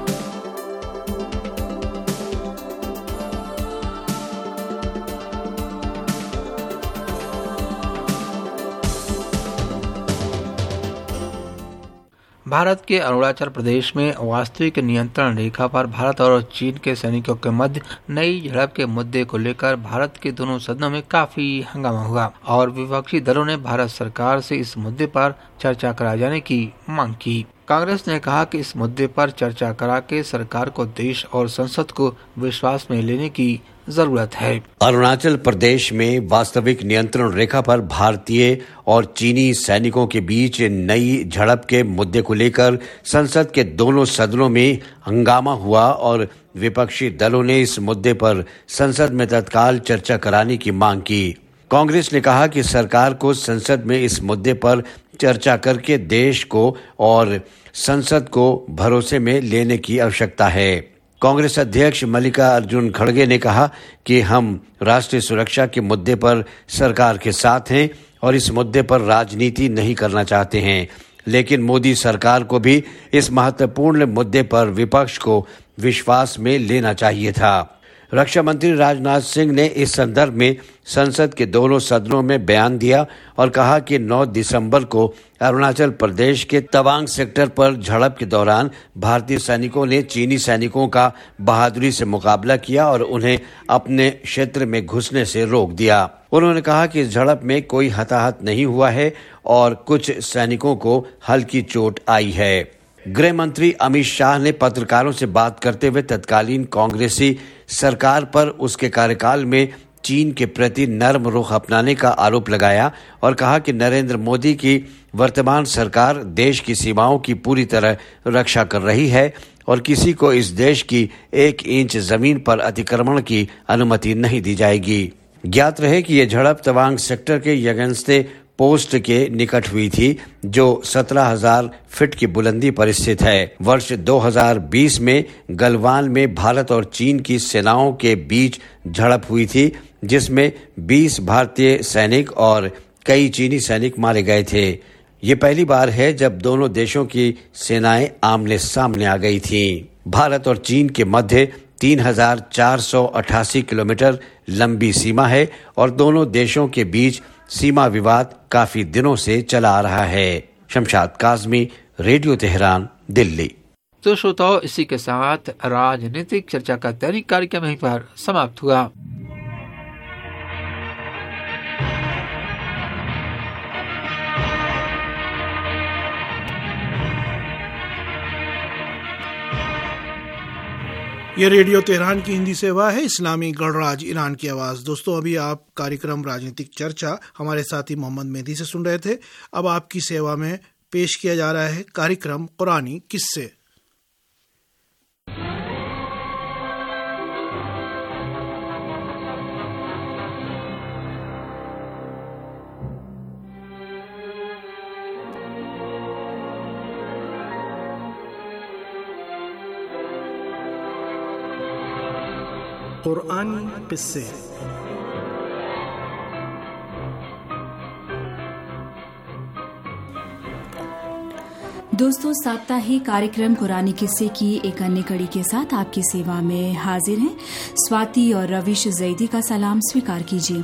भारत के अरुणाचल प्रदेश में वास्तविक नियंत्रण रेखा पर भारत और चीन के सैनिकों के मध्य नई झड़प के मुद्दे को लेकर भारत के दोनों सदनों में काफी हंगामा हुआ और विपक्षी दलों ने भारत सरकार से इस मुद्दे पर चर्चा कराए जाने की मांग की। कांग्रेस ने कहा कि इस मुद्दे पर चर्चा करा के सरकार को देश और संसद को विश्वास में लेने की जरूरत है। अरुणाचल प्रदेश में वास्तविक नियंत्रण रेखा पर भारतीय और चीनी सैनिकों के बीच नई झड़प के मुद्दे को लेकर संसद के दोनों सदनों में हंगामा हुआ और विपक्षी दलों ने इस मुद्दे पर संसद में तत्काल चर्चा कराने की मांग की। कांग्रेस ने कहा कि सरकार को संसद में इस मुद्दे पर चर्चा करके देश को और संसद को भरोसे में लेने की आवश्यकता है। कांग्रेस अध्यक्ष मल्लिका अर्जुन खड़गे ने कहा कि हम राष्ट्रीय सुरक्षा के मुद्दे पर सरकार के साथ हैं और इस मुद्दे पर राजनीति नहीं करना चाहते हैं, लेकिन मोदी सरकार को भी इस महत्वपूर्ण मुद्दे पर विपक्ष को विश्वास में लेना चाहिए था। रक्षा मंत्री राजनाथ सिंह ने इस संदर्भ में संसद के दोनों सदनों में बयान दिया और कहा कि नौ दिसंबर को अरुणाचल प्रदेश के तवांग सेक्टर पर झड़प के दौरान भारतीय सैनिकों ने चीनी सैनिकों का बहादुरी से मुकाबला किया और उन्हें अपने क्षेत्र में घुसने से रोक दिया। उन्होंने कहा कि इस झड़प में कोई हताहत नहीं हुआ है और कुछ सैनिकों को हल्की चोट आई है। गृह मंत्री अमित शाह ने पत्रकारों से बात करते हुए तत्कालीन कांग्रेसी सरकार पर उसके कार्यकाल में चीन के प्रति नर्म रुख अपनाने का आरोप लगाया और कहा कि नरेंद्र मोदी की वर्तमान सरकार देश की सीमाओं की पूरी तरह रक्षा कर रही है और किसी को इस देश की एक इंच जमीन पर अतिक्रमण की अनुमति नहीं दी जाएगी। ज्ञात रहे कि यह झड़प तवांग सेक्टर के यगनस्ते पोस्ट के निकट हुई थी जो सत्रह हज़ार फीट की बुलंदी पर स्थित है। वर्ष दो हज़ार बीस में गलवान में भारत और चीन की सेनाओं के बीच झड़प हुई थी जिसमें बीस भारतीय सैनिक और कई चीनी सैनिक मारे गए थे। ये पहली बार है जब दोनों देशों की सेनाएं आमने सामने आ गई थीं। भारत और चीन के मध्य तीन हज़ार चार सौ अठासी किलोमीटर लंबी सीमा है और दोनों देशों के बीच सीमा विवाद काफी दिनों से चला आ रहा है। Shamshad Kazmi, radio Tehran, Delhi. तो श्रोताओं, इसी के साथ राजनीतिक चर्चा का दैनिक कार्यक्रम यहीं पर समाप्त हुआ। ये रेडियो तेहरान की हिंदी सेवा है, इस्लामी गणराज ईरान की आवाज़। दोस्तों, अभी आप कार्यक्रम राजनीतिक चर्चा हमारे साथी मोहम्मद मेहदी से सुन रहे थे। अब आपकी सेवा में पेश किया जा रहा है कार्यक्रम कुरानी किस्से। कुरानी किस्से। दोस्तों, साप्ताहिक कार्यक्रम कुरानी किस्से की एक अन्य कड़ी के साथ आपकी सेवा में हाजिर हैं स्वाति और रविश जैदी का सलाम स्वीकार कीजिए।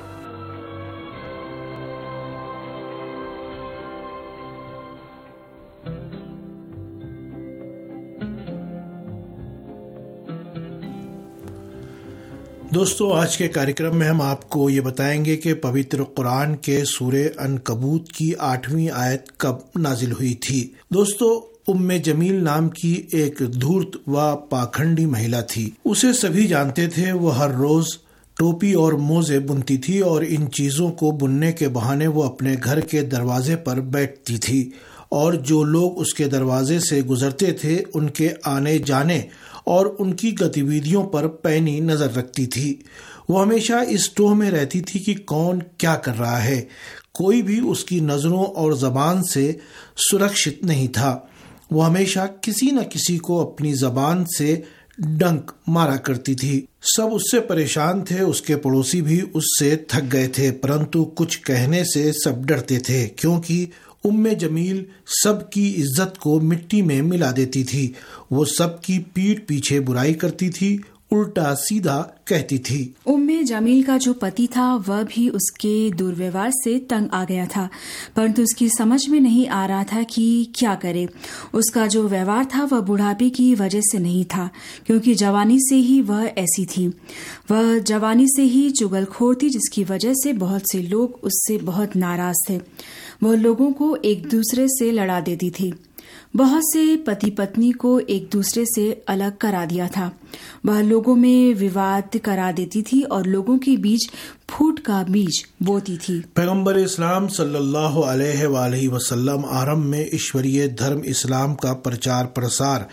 दोस्तों, आज के कार्यक्रम में हम आपको ये बताएंगे कि पवित्र कुरान के सूरे अनकबूत की आठवीं आयत कब नाजिल हुई थी। दोस्तों, उम्मे जमील नाम की एक धूर्त व पाखंडी महिला थी। उसे सभी जानते थे। वो हर रोज टोपी और मोजे बुनती थी और इन चीजों को बुनने के बहाने वो अपने घर के दरवाजे पर बैठती थी और जो लोग उसके दरवाजे से गुजरते थे उनके आने जाने और उनकी गतिविधियों पर पैनी नजर रखती थी। वो हमेशा इस टोह में रहती थी कि कौन क्या कर रहा है। कोई भी उसकी नजरों और जबान से सुरक्षित नहीं था। वो हमेशा किसी न किसी को अपनी जबान से डंक मारा करती थी। सब उससे परेशान थे। उसके पड़ोसी भी उससे थक गए थे, परंतु कुछ कहने से सब डरते थे क्योंकि उम्मे जमील सबकी इज्जत को मिट्टी में मिला देती थी। वो सबकी पीठ पीछे बुराई करती थी, उल्टा सीधा कहती थी। उम्मे जमील का जो पति था वह भी उसके दुर्व्यवहार से तंग आ गया था, परंतु उसकी समझ में नहीं आ रहा था कि क्या करे। उसका जो व्यवहार था वह बुढ़ापे की वजह से नहीं था, क्योंकि जवानी से ही वह ऐसी थी। वह जवानी से ही चुगलखोर थी, जिसकी वजह से बहुत से लोग उससे बहुत नाराज थे। वह लोगों को एक दूसरे से लड़ा देती थी। बहुत से पति पत्नी को एक दूसरे से अलग करा दिया था। वह लोगों में विवाद करा देती थी और लोगों के बीच फूट का बीज बोती थी। पैगंबर इस्लाम सल्लल्लाहु अलैहि वसल्लम आरंभ में ईश्वरीय धर्म इस्लाम का प्रचार प्रसार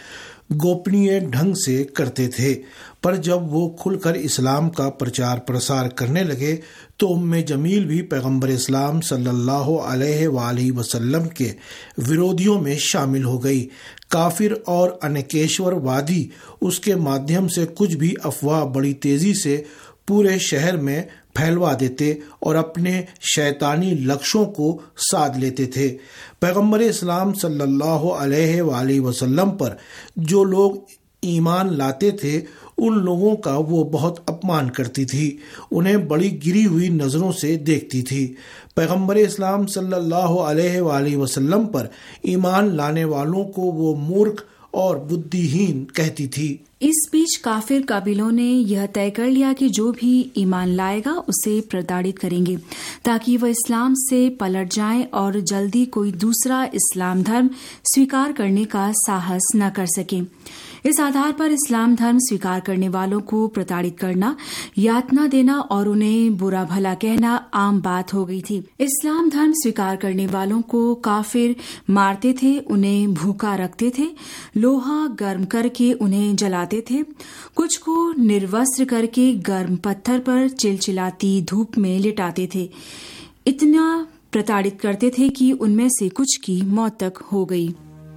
गोपनीय ढंग से करते थे, पर जब वो खुलकर इस्लाम का प्रचार प्रसार करने लगे तो उम्मे जमील भी पैगंबर इस्लाम सल्लल्लाहु अलैहि वसल्लम के विरोधियों में शामिल हो गई। काफिर और अनेकेश्वरवादी उसके माध्यम से कुछ भी अफवाह बड़ी तेजी से पूरे शहर में फैलवा देते और अपने शैतानी लक्ष्यों को साध लेते थे। पैगंबर इस्लाम सल्लल्लाहु अलैहि वसल्लम पर जो लोग ईमान लाते थे उन लोगों का वो बहुत अपमान करती थी, उन्हें बड़ी गिरी हुई नजरों से देखती थी। पैगंबर इस्लाम सल्लल्लाहु अलैहि वसल्लम पर ईमान लाने वालों को वो मूर्ख और बुद्धिहीन कहती थी। इस बीच काफिर काबिलों ने यह तय कर लिया कि जो भी ईमान लाएगा उसे प्रताड़ित करेंगे, ताकि वह इस्लाम से पलट जाए और जल्दी कोई दूसरा इस्लाम धर्म स्वीकार करने का साहस न कर सके। इस आधार पर इस्लाम धर्म स्वीकार करने वालों को प्रताड़ित करना, यातना देना और उन्हें बुरा भला कहना आम बात हो गई थी। इस्लाम धर्म स्वीकार करने वालों को काफिर मारते थे, उन्हें भूखा रखते थे, लोहा गर्म करके उन्हें जलाते थे, कुछ को निर्वस्त्र करके गर्म पत्थर पर चिलचिलाती धूप में लिटाते थे। इतना प्रताड़ित करते थे कि उनमें से कुछ की मौत तक हो गई।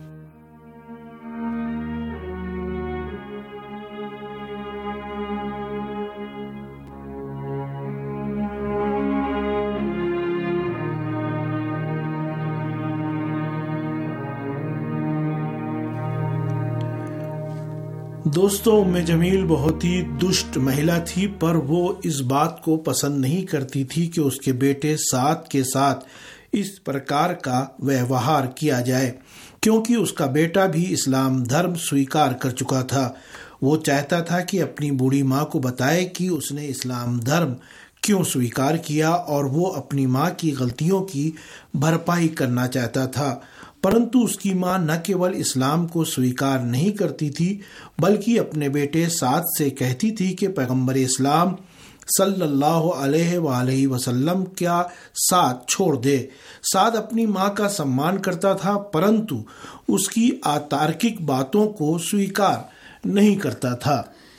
दोस्तों, उम्मे जमील बहुत ही दुष्ट महिला थी, पर वो इस बात को पसंद नहीं करती थी कि उसके बेटे साद के साथ इस प्रकार का व्यवहार किया जाए, क्योंकि उसका बेटा भी इस्लाम धर्म स्वीकार कर चुका था। वो चाहता था कि अपनी बूढ़ी माँ को बताए कि उसने इस्लाम धर्म क्यों स्वीकार किया और वो अपनी माँ की गलतियों की भरपाई करना चाहता था। परंतु उसकी माँ न केवल इस्लाम को स्वीकार नहीं करती थी, बल्कि अपने बेटे साद से कहती थी कि पैगंबर इस्लाम सल्लल्लाहु अलैहि वसल्लम क्या साद छोड़ दे। साद अपनी माँ का सम्मान करता था, परंतु उसकी अतार्किक बातों को स्वीकार नहीं करता था।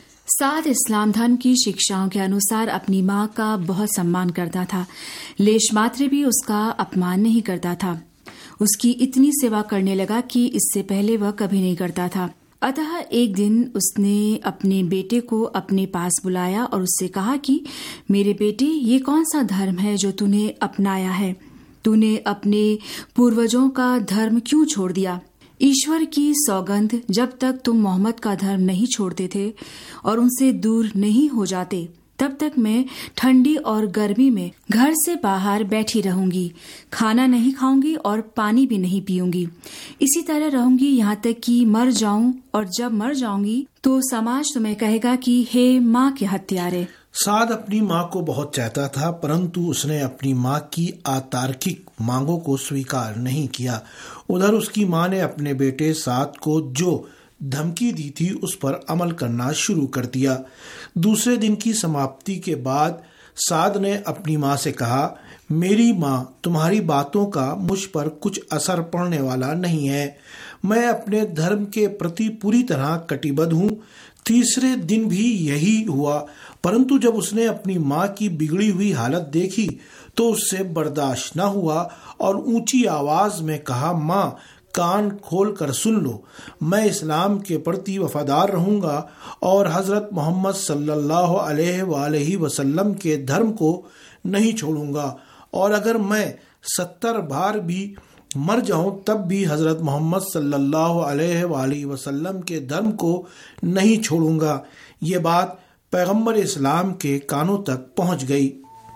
साद इस्लाम धर्म की शिक्षाओं के अनुसार अपनी माँ का बहुत सम्मान करता था, लेश मात्र भी उसका अपमान नहीं करता था। उसकी इतनी सेवा करने लगा कि इससे पहले वह कभी नहीं करता था। अतः एक दिन उसने अपने बेटे को अपने पास बुलाया और उससे कहा कि मेरे बेटे, ये कौन सा धर्म है जो तूने अपनाया है? तूने अपने पूर्वजों का धर्म क्यों छोड़ दिया? ईश्वर की सौगंध, जब तक तुम मोहम्मद का धर्म नहीं छोड़ते थे और उनसे दूर नहीं हो जाते, तब तक मैं ठंडी और गर्मी में घर से बाहर बैठी रहूंगी, खाना नहीं खाऊंगी और पानी भी नहीं पीऊंगी। इसी तरह रहूंगी यहाँ तक कि मर जाऊं, और जब मर जाऊंगी तो समाज तुम्हें कहेगा कि हे माँ के हत्यारे। साद अपनी माँ को बहुत चाहता था, परंतु उसने अपनी माँ की अतार्किक मांगों को स्वीकार नहीं किया। उधर उसकी माँ ने अपने बेटे साद को जो धमकी दी थी उस पर अमल करना शुरू कर दिया। दूसरे दिन की समाप्ति के बाद साद ने अपनी माँ से कहा, मेरी माँ, तुम्हारी बातों का मुझ पर कुछ असर पड़ने वाला नहीं है। मैं अपने धर्म के प्रति पूरी तरह कटिबद्ध हूँ। तीसरे दिन भी यही हुआ, परंतु जब उसने अपनी माँ की बिगड़ी हुई हालत देखी तो उससे बर्दाश्त न हुआ और ऊंची आवाज में कहा, माँ, कान खोल कर सुन लो, मैं इस्लाम के प्रति वफादार रहूंगा और हजरत मोहम्मद सल्लल्लाहु अलैहि वसल्लम के धर्म को नहीं छोड़ूंगा, और अगर मैं सत्तर बार भी मर जाऊं तब भी हजरत मोहम्मद सल्लल्लाहु अलैहि वसल्लम के धर्म को नहीं छोड़ूंगा। ये बात पैगंबर इस्लाम के कानों तक पहुंच गई।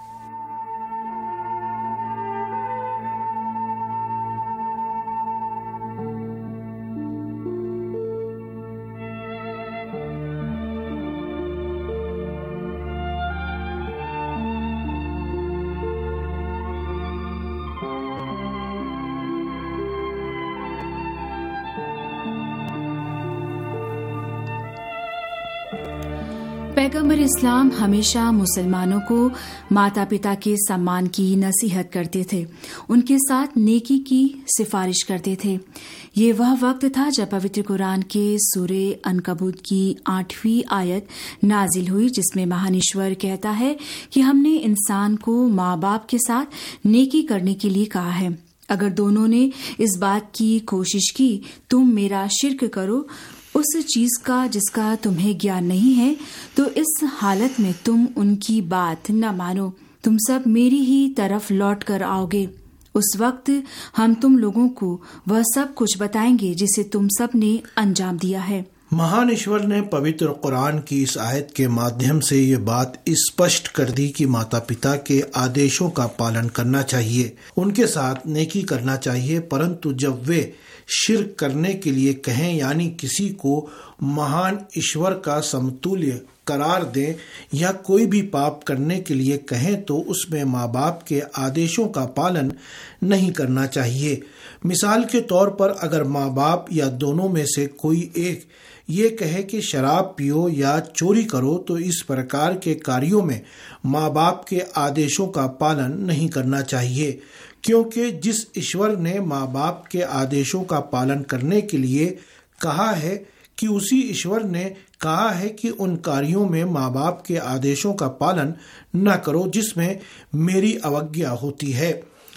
पैगंबर इस्लाम हमेशा मुसलमानों को माता पिता के सम्मान की नसीहत करते थे, उनके साथ नेकी की सिफारिश करते थे। ये वह वक्त था जब पवित्र कुरान के सूरे अनकबूत की आठवीं आयत नाजिल हुई, जिसमें महान ईश्वर कहता है कि हमने इंसान को माँ बाप के साथ नेकी करने के लिए कहा है। अगर दोनों ने इस बात की कोशिश की तुम मेरा शिर्क करो उस चीज का जिसका तुम्हें ज्ञान नहीं है, तो इस हालत में तुम उनकी बात न मानो, तुम सब मेरी ही तरफ लौट कर आओगे। उस वक्त हम तुम लोगों को वह सब कुछ बताएंगे जिसे तुम सब ने अंजाम दिया है। महान ईश्वर ने पवित्र कुरान की इस आयत के माध्यम से ये बात स्पष्ट कर दी कि माता पिता के आदेशों का पालन करना चाहिए, उनके साथ नेकी करना चाहिए, परंतु जब वे शिर्क करने के लिए कहें यानी किसी को महान ईश्वर का समतुल्य करार दें या कोई भी पाप करने के लिए कहें तो उसमें माँ बाप के आदेशों का पालन नहीं करना चाहिए। मिसाल के तौर पर अगर माँ बाप या दोनों में से कोई एक ये कहे कि शराब पियो या चोरी करो तो इस प्रकार के कार्यों में माँ बाप के आदेशों का पालन नहीं करना चाहिए, क्योंकि जिस ईश्वर ने माँ बाप के आदेशों का पालन करने के लिए कहा है कि उसी ईश्वर ने कहा है कि उन कार्यों में माँ बाप के आदेशों का पालन न करो जिसमें मेरी अवज्ञा होती है।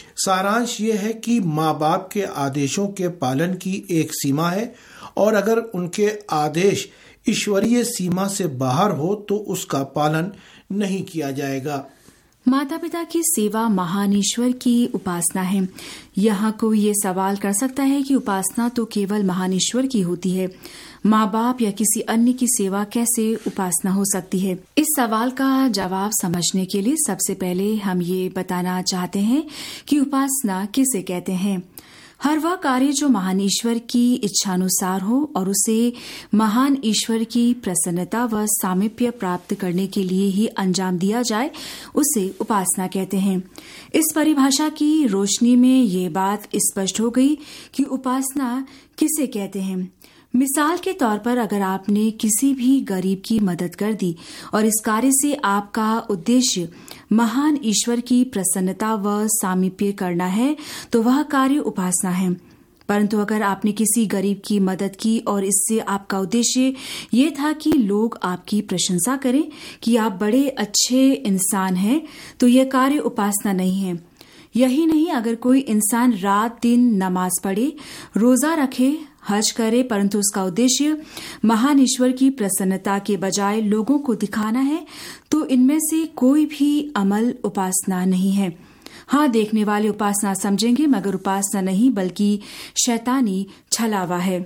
सारांश ये है कि माँ बाप के आदेशों के पालन की एक सीमा है और अगर उनके आदेश ईश्वरीय सीमा से बाहर हो तो उसका पालन नहीं किया जाएगा। माता पिता की सेवा महान ईश्वर की उपासना है। यहाँ कोई ये सवाल कर सकता है कि उपासना तो केवल महान ईश्वर की होती है, माँ बाप या किसी अन्य की सेवा कैसे उपासना हो सकती है? इस सवाल का जवाब समझने के लिए सबसे पहले हम ये बताना चाहते हैं कि उपासना किसे कहते हैं। हर वह कार्य जो महान ईश्वर की इच्छानुसार हो और उसे महान ईश्वर की प्रसन्नता व सामीप्य प्राप्त करने के लिए ही अंजाम दिया जाए, उसे उपासना कहते हैं। इस परिभाषा की रोशनी में ये बात स्पष्ट हो गई कि उपासना किसे कहते हैं। मिसाल के तौर पर अगर आपने किसी भी गरीब की मदद कर दी और इस कार्य से आपका उद्देश्य महान ईश्वर की प्रसन्नता व सामीप्य करना है तो वह कार्य उपासना है। परंतु अगर आपने किसी गरीब की मदद की और इससे आपका उद्देश्य ये था कि लोग आपकी प्रशंसा करें कि आप बड़े अच्छे इंसान हैं, तो यह कार्य उपासना नहीं है। यही नहीं, अगर कोई इंसान रात दिन नमाज पढ़े, रोजा रखे, हज करे, परंतु उसका उद्देश्य महान ईश्वर की प्रसन्नता के बजाय लोगों को दिखाना है, तो इनमें से कोई भी अमल उपासना नहीं है। हाँ, देखने वाले उपासना समझेंगे, मगर उपासना नहीं बल्कि शैतानी छलावा है।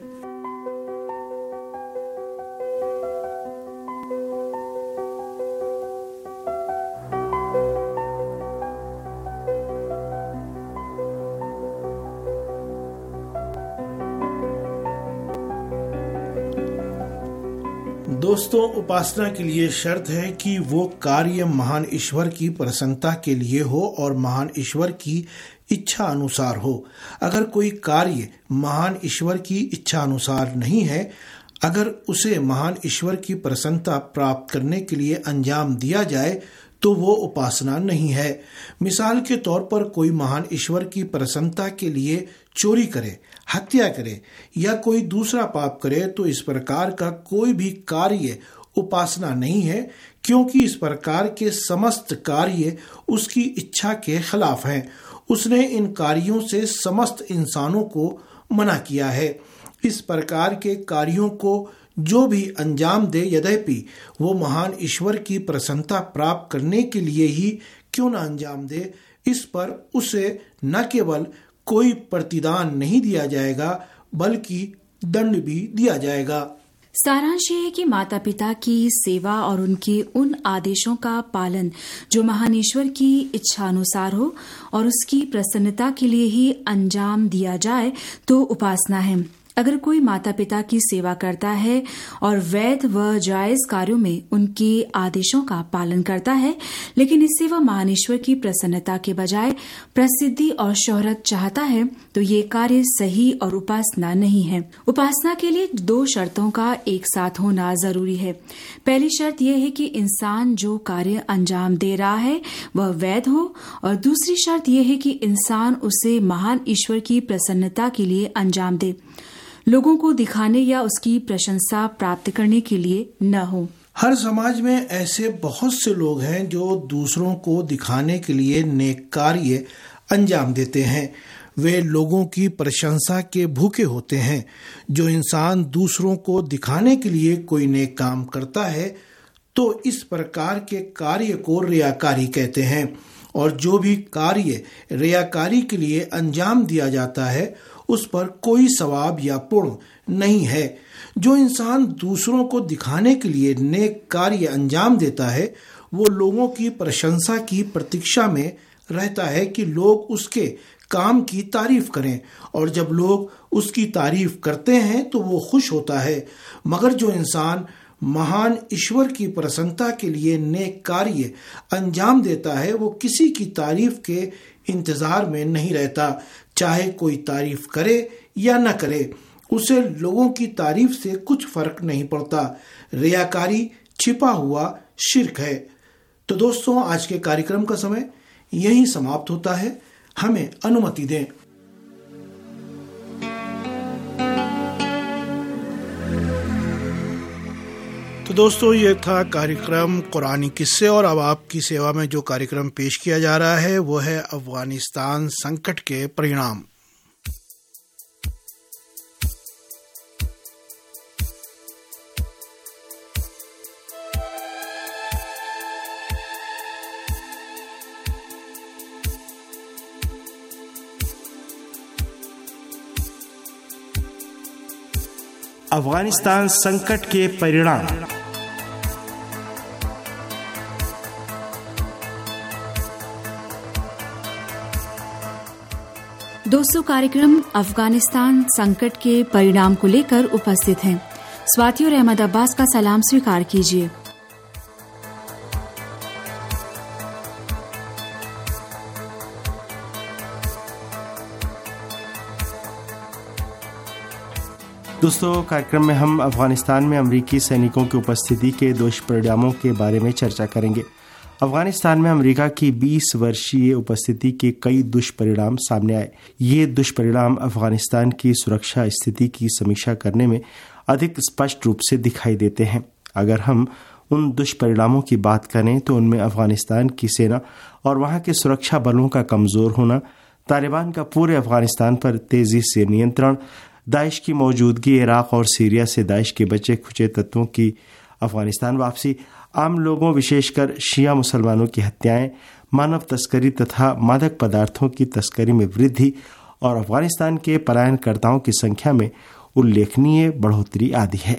दोस्तों, उपासना के लिए शर्त है कि वो कार्य महान ईश्वर की प्रसन्नता के लिए हो और महान ईश्वर की इच्छा अनुसार हो। अगर कोई कार्य महान ईश्वर की इच्छा अनुसार नहीं है, अगर उसे महान ईश्वर की प्रसन्नता प्राप्त करने के लिए अंजाम दिया जाए तो वो उपासना नहीं है। मिसाल के तौर पर कोई महान ईश्वर की प्रसन्नता के लिए चोरी करे, हत्या करे या कोई दूसरा पाप करे तो इस प्रकार का कोई भी कार्य उपासना नहीं है, क्योंकि इस प्रकार के समस्त कार्य उसकी इच्छा के खिलाफ हैं। उसने इन कार्यों से समस्त इंसानों को मना किया है। इस प्रकार के कार्यों को जो भी अंजाम दे, यद्यपि वो महान ईश्वर की प्रसन्नता प्राप्त करने के लिए ही क्यों न अंजाम दे, इस पर उसे न केवल कोई प्रतिदान नहीं दिया जाएगा बल्कि दंड भी दिया जाएगा। सारांश ये है कि माता पिता की सेवा और उनके उन आदेशों का पालन जो महान ईश्वर की इच्छा अनुसार हो और उसकी प्रसन्नता के लिए ही अंजाम दिया जाए तो उपासना है। अगर कोई माता पिता की सेवा करता है और वैध व जायज कार्यों में उनके आदेशों का पालन करता है, लेकिन इससे वह महान ईश्वर की प्रसन्नता के बजाय प्रसिद्धि और शोहरत चाहता है, तो ये कार्य सही और उपासना नहीं है। उपासना के लिए दो शर्तों का एक साथ होना जरूरी है। पहली शर्त यह है कि इंसान जो कार्य अंजाम दे रहा है वह वैध हो, और दूसरी शर्त यह है कि इंसान उसे महान ईश्वर की प्रसन्नता के लिए अंजाम दे, लोगों को दिखाने या उसकी प्रशंसा प्राप्त करने के लिए न हो। हर समाज में ऐसे बहुत से लोग हैं जो दूसरों को दिखाने के लिए नेक कार्य अंजाम देते हैं। वे लोगों की प्रशंसा के भूखे होते हैं। जो इंसान दूसरों को दिखाने के लिए कोई नेक काम करता है तो इस प्रकार के कार्य को रियाकारी कहते हैं, और जो भी कार्य रियाकारी के लिए अंजाम दिया जाता है उस पर कोई सवाब या पुण्य नहीं है। जो इंसान दूसरों को दिखाने के लिए नेक कार्य अंजाम देता है वो लोगों की प्रशंसा की प्रतीक्षा में रहता है कि लोग उसके काम की तारीफ करें, और जब लोग उसकी तारीफ करते हैं तो वो खुश होता है। मगर जो इंसान महान ईश्वर की प्रसन्नता के लिए नेक कार्य अंजाम देता है वो किसी की तारीफ के इंतजार में नहीं रहता। चाहे कोई तारीफ करे या न करे, उसे लोगों की तारीफ से कुछ फर्क नहीं पड़ता। रियाकारी छिपा हुआ शिर्क है। तो दोस्तों, आज के कार्यक्रम का समय यहीं समाप्त होता है। हमें अनुमति दें। तो दोस्तों, ये था कार्यक्रम कुरानी किस्से, और अब आपकी सेवा में जो कार्यक्रम पेश किया जा रहा है वो है अफगानिस्तान संकट के परिणाम। अफगानिस्तान संकट के परिणाम। दोस्तों, कार्यक्रम अफगानिस्तान संकट के परिणाम को लेकर उपस्थित हैं। स्वाति और अहमद अब्बास का सलाम स्वीकार कीजिए। दोस्तों, कार्यक्रम में हम अफगानिस्तान में अमेरिकी सैनिकों की उपस्थिति के दुष्परिणामों के बारे में चर्चा करेंगे। अफगानिस्तान में अमेरिका की बीस वर्षीय उपस्थिति के कई दुष्परिणाम सामने आए। ये दुष्परिणाम अफगानिस्तान की सुरक्षा स्थिति की समीक्षा करने में अधिक स्पष्ट रूप से दिखाई देते हैं। अगर हम उन दुष्परिणामों की बात करें तो उनमें अफगानिस्तान की सेना और वहां के सुरक्षा बलों का कमजोर होना, तालिबान का पूरे अफगानिस्तान पर तेजी से नियंत्रण, दाइश की मौजूदगी, इराक और सीरिया से दाइश के बचे खुचे तत्वों की अफगानिस्तान वापसी, आम लोगों विशेषकर शिया मुसलमानों की हत्याएं, मानव तस्करी तथा मादक पदार्थों की तस्करी में वृद्धि और अफगानिस्तान के पलायनकर्ताओं की संख्या में उल्लेखनीय बढ़ोतरी आदि है।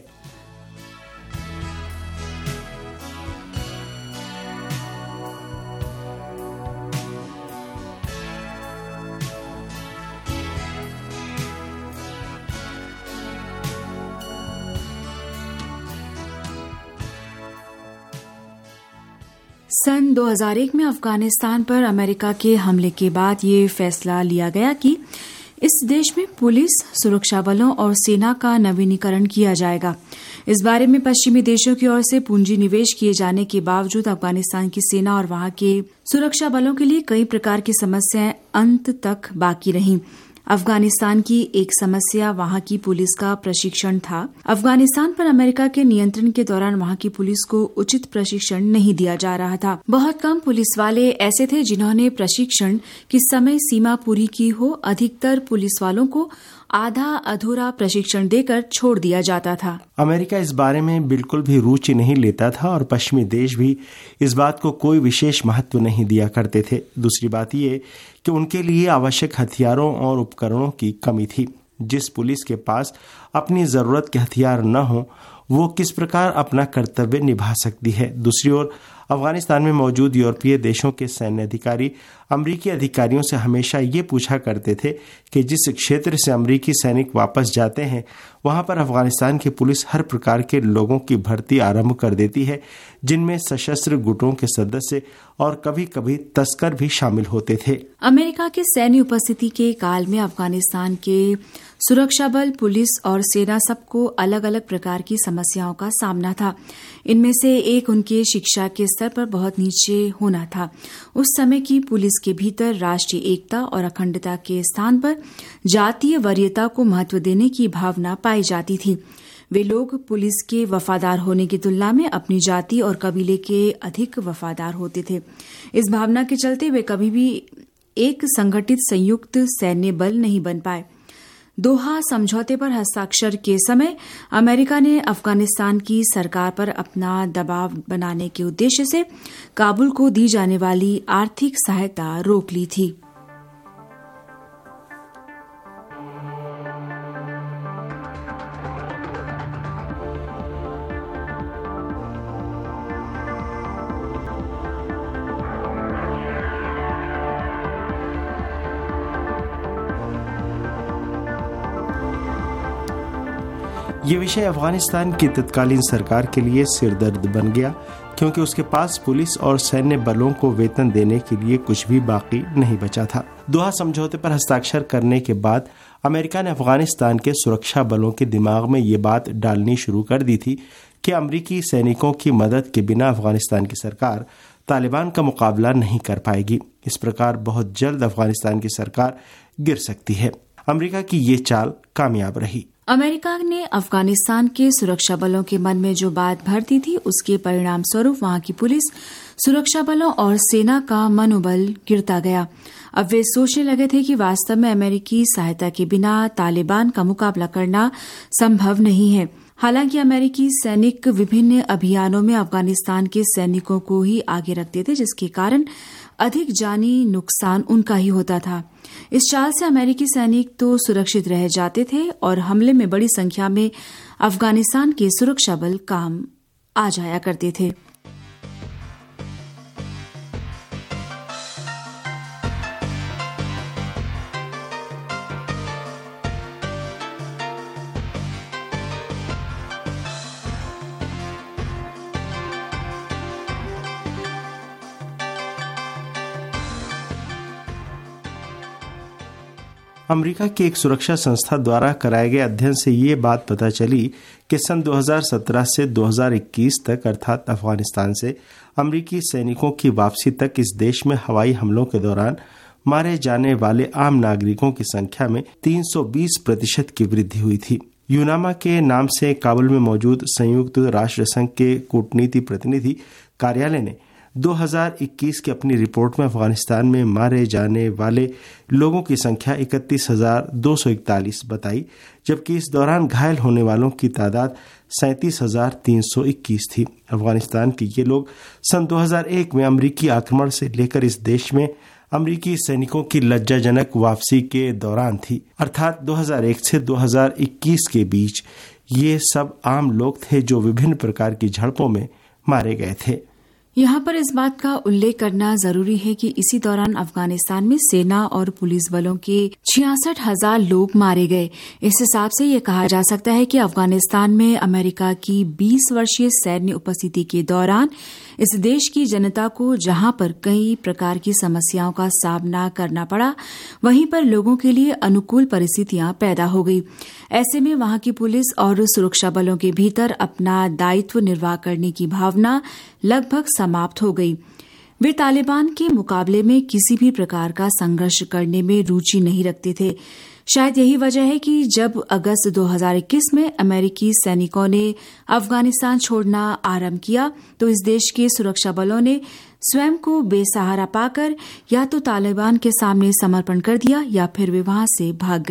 सन दो हज़ार एक में अफगानिस्तान पर अमेरिका के हमले के बाद ये फैसला लिया गया कि इस देश में पुलिस, सुरक्षा बलों और सेना का नवीनीकरण किया जाएगा। इस बारे में पश्चिमी देशों की ओर से पूंजी निवेश किए जाने के बावजूद अफगानिस्तान की सेना और वहां के सुरक्षा बलों के लिए कई प्रकार की समस्याएं अंत तक बाकी रहीं। अफगानिस्तान की एक समस्या वहां की पुलिस का प्रशिक्षण था। अफगानिस्तान पर अमेरिका के नियंत्रण के दौरान वहां की पुलिस को उचित प्रशिक्षण नहीं दिया जा रहा था। बहुत कम पुलिस वाले ऐसे थे जिन्होंने प्रशिक्षण की समय सीमा पूरी की हो। अधिकतर पुलिस वालों को आधा अधूरा प्रशिक्षण देकर छोड़ दिया जाता था। अमेरिका इस बारे में बिल्कुल भी रुचि नहीं लेता था और पश्चिमी देश भी इस बात को कोई विशेष महत्व नहीं दिया करते थे। दूसरी बात ये कि उनके लिए आवश्यक हथियारों और उपकरणों की कमी थी। जिस पुलिस के पास अपनी जरूरत के हथियार न हो वो किस प्रकार अपना कर्तव्य निभा सकती है। दूसरी ओर अफगानिस्तान में मौजूद यूरोपीय देशों के सैन्य अधिकारी अमरीकी अधिकारियों से हमेशा ये पूछा करते थे कि जिस क्षेत्र से अमरीकी सैनिक वापस जाते हैं वहां पर अफगानिस्तान की पुलिस हर प्रकार के लोगों की भर्ती आरंभ कर देती है, जिनमें सशस्त्र गुटों के सदस्य और कभी कभी तस्कर भी शामिल होते थे। अमेरिका के सैन्य उपस्थिति के काल में अफगानिस्तान के सुरक्षा बल, पुलिस और सेना सबको अलग अलग प्रकार की समस्याओं का सामना था। इनमें से एक उनके शिक्षा के स्तर पर बहुत नीचे होना था। उस समय की पुलिस के भीतर राष्ट्रीय एकता और अखंडता के स्थान पर जातीय वरीयता को महत्व देने की भावना पाई जाती थी। वे लोग पुलिस के वफादार होने की तुलना में अपनी जाति और कबीले के अधिक वफादार होते थे। इस भावना के चलते वे कभी भी एक संगठित संयुक्त सैन्य बल नहीं बन पाए। दोहा समझौते पर हस्ताक्षर के समय अमेरिका ने अफगानिस्तान की सरकार पर अपना दबाव बनाने के उद्देश्य से काबुल को दी जाने वाली आर्थिक सहायता रोक ली थी। ये विषय अफगानिस्तान की तत्कालीन सरकार के लिए सिरदर्द बन गया, क्योंकि उसके पास पुलिस और सैन्य बलों को वेतन देने के लिए कुछ भी बाकी नहीं बचा था। दोहा समझौते पर हस्ताक्षर करने के बाद अमेरिका ने अफगानिस्तान के सुरक्षा बलों के दिमाग में ये बात डालनी शुरू कर दी थी कि अमरीकी सैनिकों की मदद के बिना अफगानिस्तान की सरकार तालिबान का मुकाबला नहीं कर पाएगी। इस प्रकार बहुत जल्द अफगानिस्तान की सरकार गिर सकती है। अमेरिका की ये चाल कामयाब रही। अमेरिका ने अफगानिस्तान के सुरक्षा बलों के मन में जो बात भर दी थी, उसके परिणाम स्वरूप वहां की पुलिस, सुरक्षा बलों और सेना का मनोबल गिरता गया। अब वे सोचने लगे थे कि वास्तव में अमेरिकी सहायता के बिना तालिबान का मुकाबला करना संभव नहीं है। हालांकि अमेरिकी सैनिक विभिन्न अभियानों में अफगानिस्तान के सैनिकों को ही आगे रखते थे, जिसके कारण अधिक जानी नुकसान उनका ही होता था। इस चाल से अमेरिकी सैनिक तो सुरक्षित रह जाते थे और हमले में बड़ी संख्या में अफगानिस्तान के सुरक्षा बल काम आ जाया करते थे। अमेरिका की एक सुरक्षा संस्था द्वारा कराए गए अध्ययन से ये बात पता चली कि सन दो हज़ार सत्रह से दो हज़ार इक्कीस तक, अर्थात अफगानिस्तान से अमेरिकी सैनिकों की वापसी तक इस देश में हवाई हमलों के दौरान मारे जाने वाले आम नागरिकों की संख्या में तीन सौ बीस प्रतिशत की वृद्धि हुई थी। यूनामा के नाम से काबुल में मौजूद संयुक्त राष्ट्र संघ के कूटनीति प्रतिनिधि कार्यालय ने दो हज़ार इक्कीस की अपनी रिपोर्ट में अफगानिस्तान में मारे जाने वाले लोगों की संख्या इकतीस हजार दो सौ इकतालीस बताई, जबकि इस दौरान घायल होने वालों की तादाद सैंतीस हजार तीन सौ इक्कीस थी। अफगानिस्तान के ये लोग सन दो हज़ार एक में अमरीकी आक्रमण से लेकर इस देश में अमरीकी सैनिकों की लज्जाजनक वापसी के दौरान थी, अर्थात दो हज़ार एक से दो हज़ार इक्कीस के बीच ये सब आम लोग थे जो विभिन्न प्रकार की झड़पों में मारे गए थे। यहाँ पर इस बात का उल्लेख करना जरूरी है कि इसी दौरान अफगानिस्तान में सेना और पुलिस बलों के छियासठ हजार लोग मारे गए। इस हिसाब से ये कहा जा सकता है कि अफगानिस्तान में अमेरिका की बीस वर्षीय सैन्य उपस्थिति के दौरान इस देश की जनता को जहां पर कई प्रकार की समस्याओं का सामना करना पड़ा, वहीं पर लोगों के लिए अनुकूल परिस्थितियां पैदा हो गई। ऐसे में वहां की पुलिस और सुरक्षा बलों के भीतर अपना दायित्व निर्वाह करने की भावना लगभग समाप्त हो गई। वे तालिबान के मुकाबले में किसी भी प्रकार का संघर्ष करने में रुचि नहीं रखते थे। शायद यही वजह है कि जब अगस्त दो हज़ार इक्कीस में अमेरिकी सैनिकों ने अफगानिस्तान छोड़ना आरंभ किया तो इस देश के सुरक्षा बलों ने स्वयं को बेसहारा पाकर या तो तालिबान के सामने समर्पण कर दिया या फिर वे वहां से भाग गए।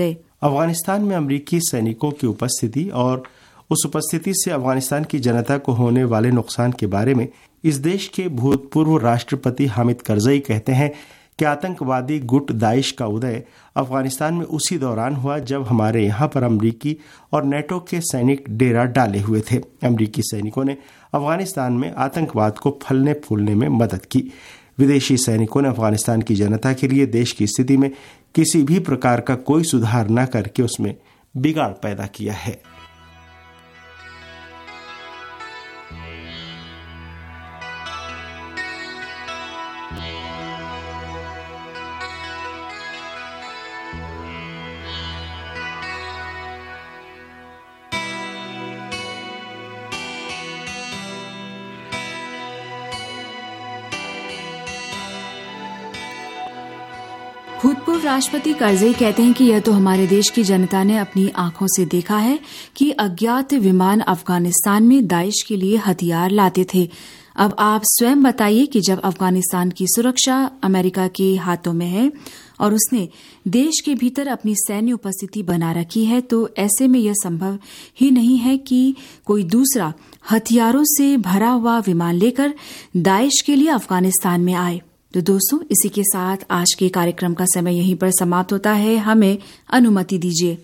अफगानिस्तान में अमेरिकी सैनिकों की उपस्थिति और उस उपस्थिति से अफगानिस्तान की जनता को होने वाले नुकसान के बारे में इस देश के भूतपूर्व राष्ट्रपति हामिद करजई कहते हैं कि आतंकवादी गुट दाइश का उदय अफगानिस्तान में उसी दौरान हुआ जब हमारे यहाँ पर अमेरिकी और नेटो के सैनिक डेरा डाले हुए थे। अमेरिकी सैनिकों ने अफगानिस्तान में आतंकवाद को फलने फूलने में मदद की। विदेशी सैनिकों ने अफगानिस्तान की जनता के लिए देश की स्थिति में किसी भी प्रकार का कोई सुधार न करके उसमें बिगाड़ पैदा किया है। भूतपूर्व राष्ट्रपति करजई कहते हैं कि यह तो हमारे देश की जनता ने अपनी आंखों से देखा है कि अज्ञात विमान अफगानिस्तान में दाइश के लिए हथियार लाते थे। अब आप स्वयं बताइए कि जब अफगानिस्तान की सुरक्षा अमेरिका के हाथों में है और उसने देश के भीतर अपनी सैन्य उपस्थिति बना रखी है, तो ऐसे में यह संभव ही नहीं है कि कोई दूसरा हथियारों से भरा हुआ विमान लेकर दाइश के लिए अफगानिस्तान में आए। तो दोस्तों, इसी के साथ आज के कार्यक्रम का समय यहीं पर समाप्त होता है। हमें अनुमति दीजिए।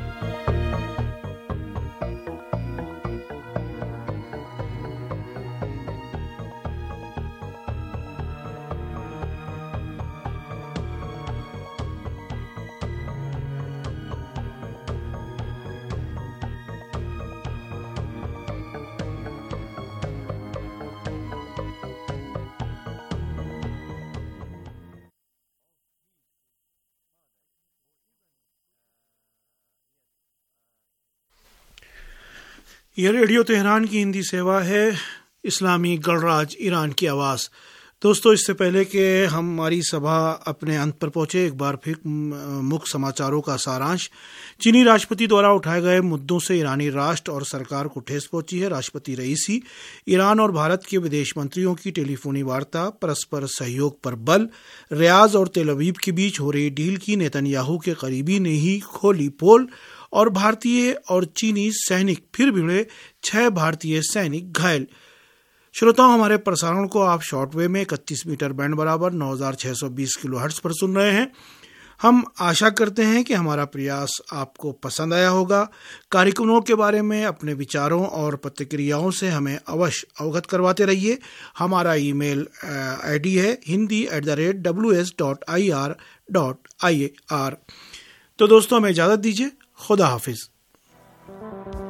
यह रेडियो तेहरान की हिंदी सेवा है, इस्लामी गणराज ईरान की आवाज़। दोस्तों, इससे पहले कि हमारी सभा अपने अंत पर पहुंचे, एक बार फिर मुख्य समाचारों का सारांश। चीनी राष्ट्रपति द्वारा उठाए गए मुद्दों से ईरानी राष्ट्र और सरकार को ठेस पहुंची है। राष्ट्रपति रईसी, ईरान और भारत के विदेश मंत्रियों की टेलीफोनी वार्ता, परस्पर सहयोग पर बल, रियाद और तेल अवीव के बीच हो रही डील की नेतन्याहू के करीबी ने ही खोली पोल, और भारतीय और चीनी सैनिक फिर भिड़े, छह भारतीय सैनिक घायल। श्रोताओं, हमारे प्रसारण को आप शॉर्टवेव में इकतीस मीटर बैंड बराबर नौ हज़ार छह सौ बीस किलो हर्ट्ज पर सुन रहे हैं। हम आशा करते हैं कि हमारा प्रयास आपको पसंद आया होगा। कार्यक्रमों के बारे में अपने विचारों और प्रतिक्रियाओं से हमें अवश्य अवगत करवाते रहिए। हमारा ईमेल आईडी है Hindi at the rate W S dot I R dot I R. तो दोस्तों, हमें इजाज़त दीजिए। खुदा हाफिज।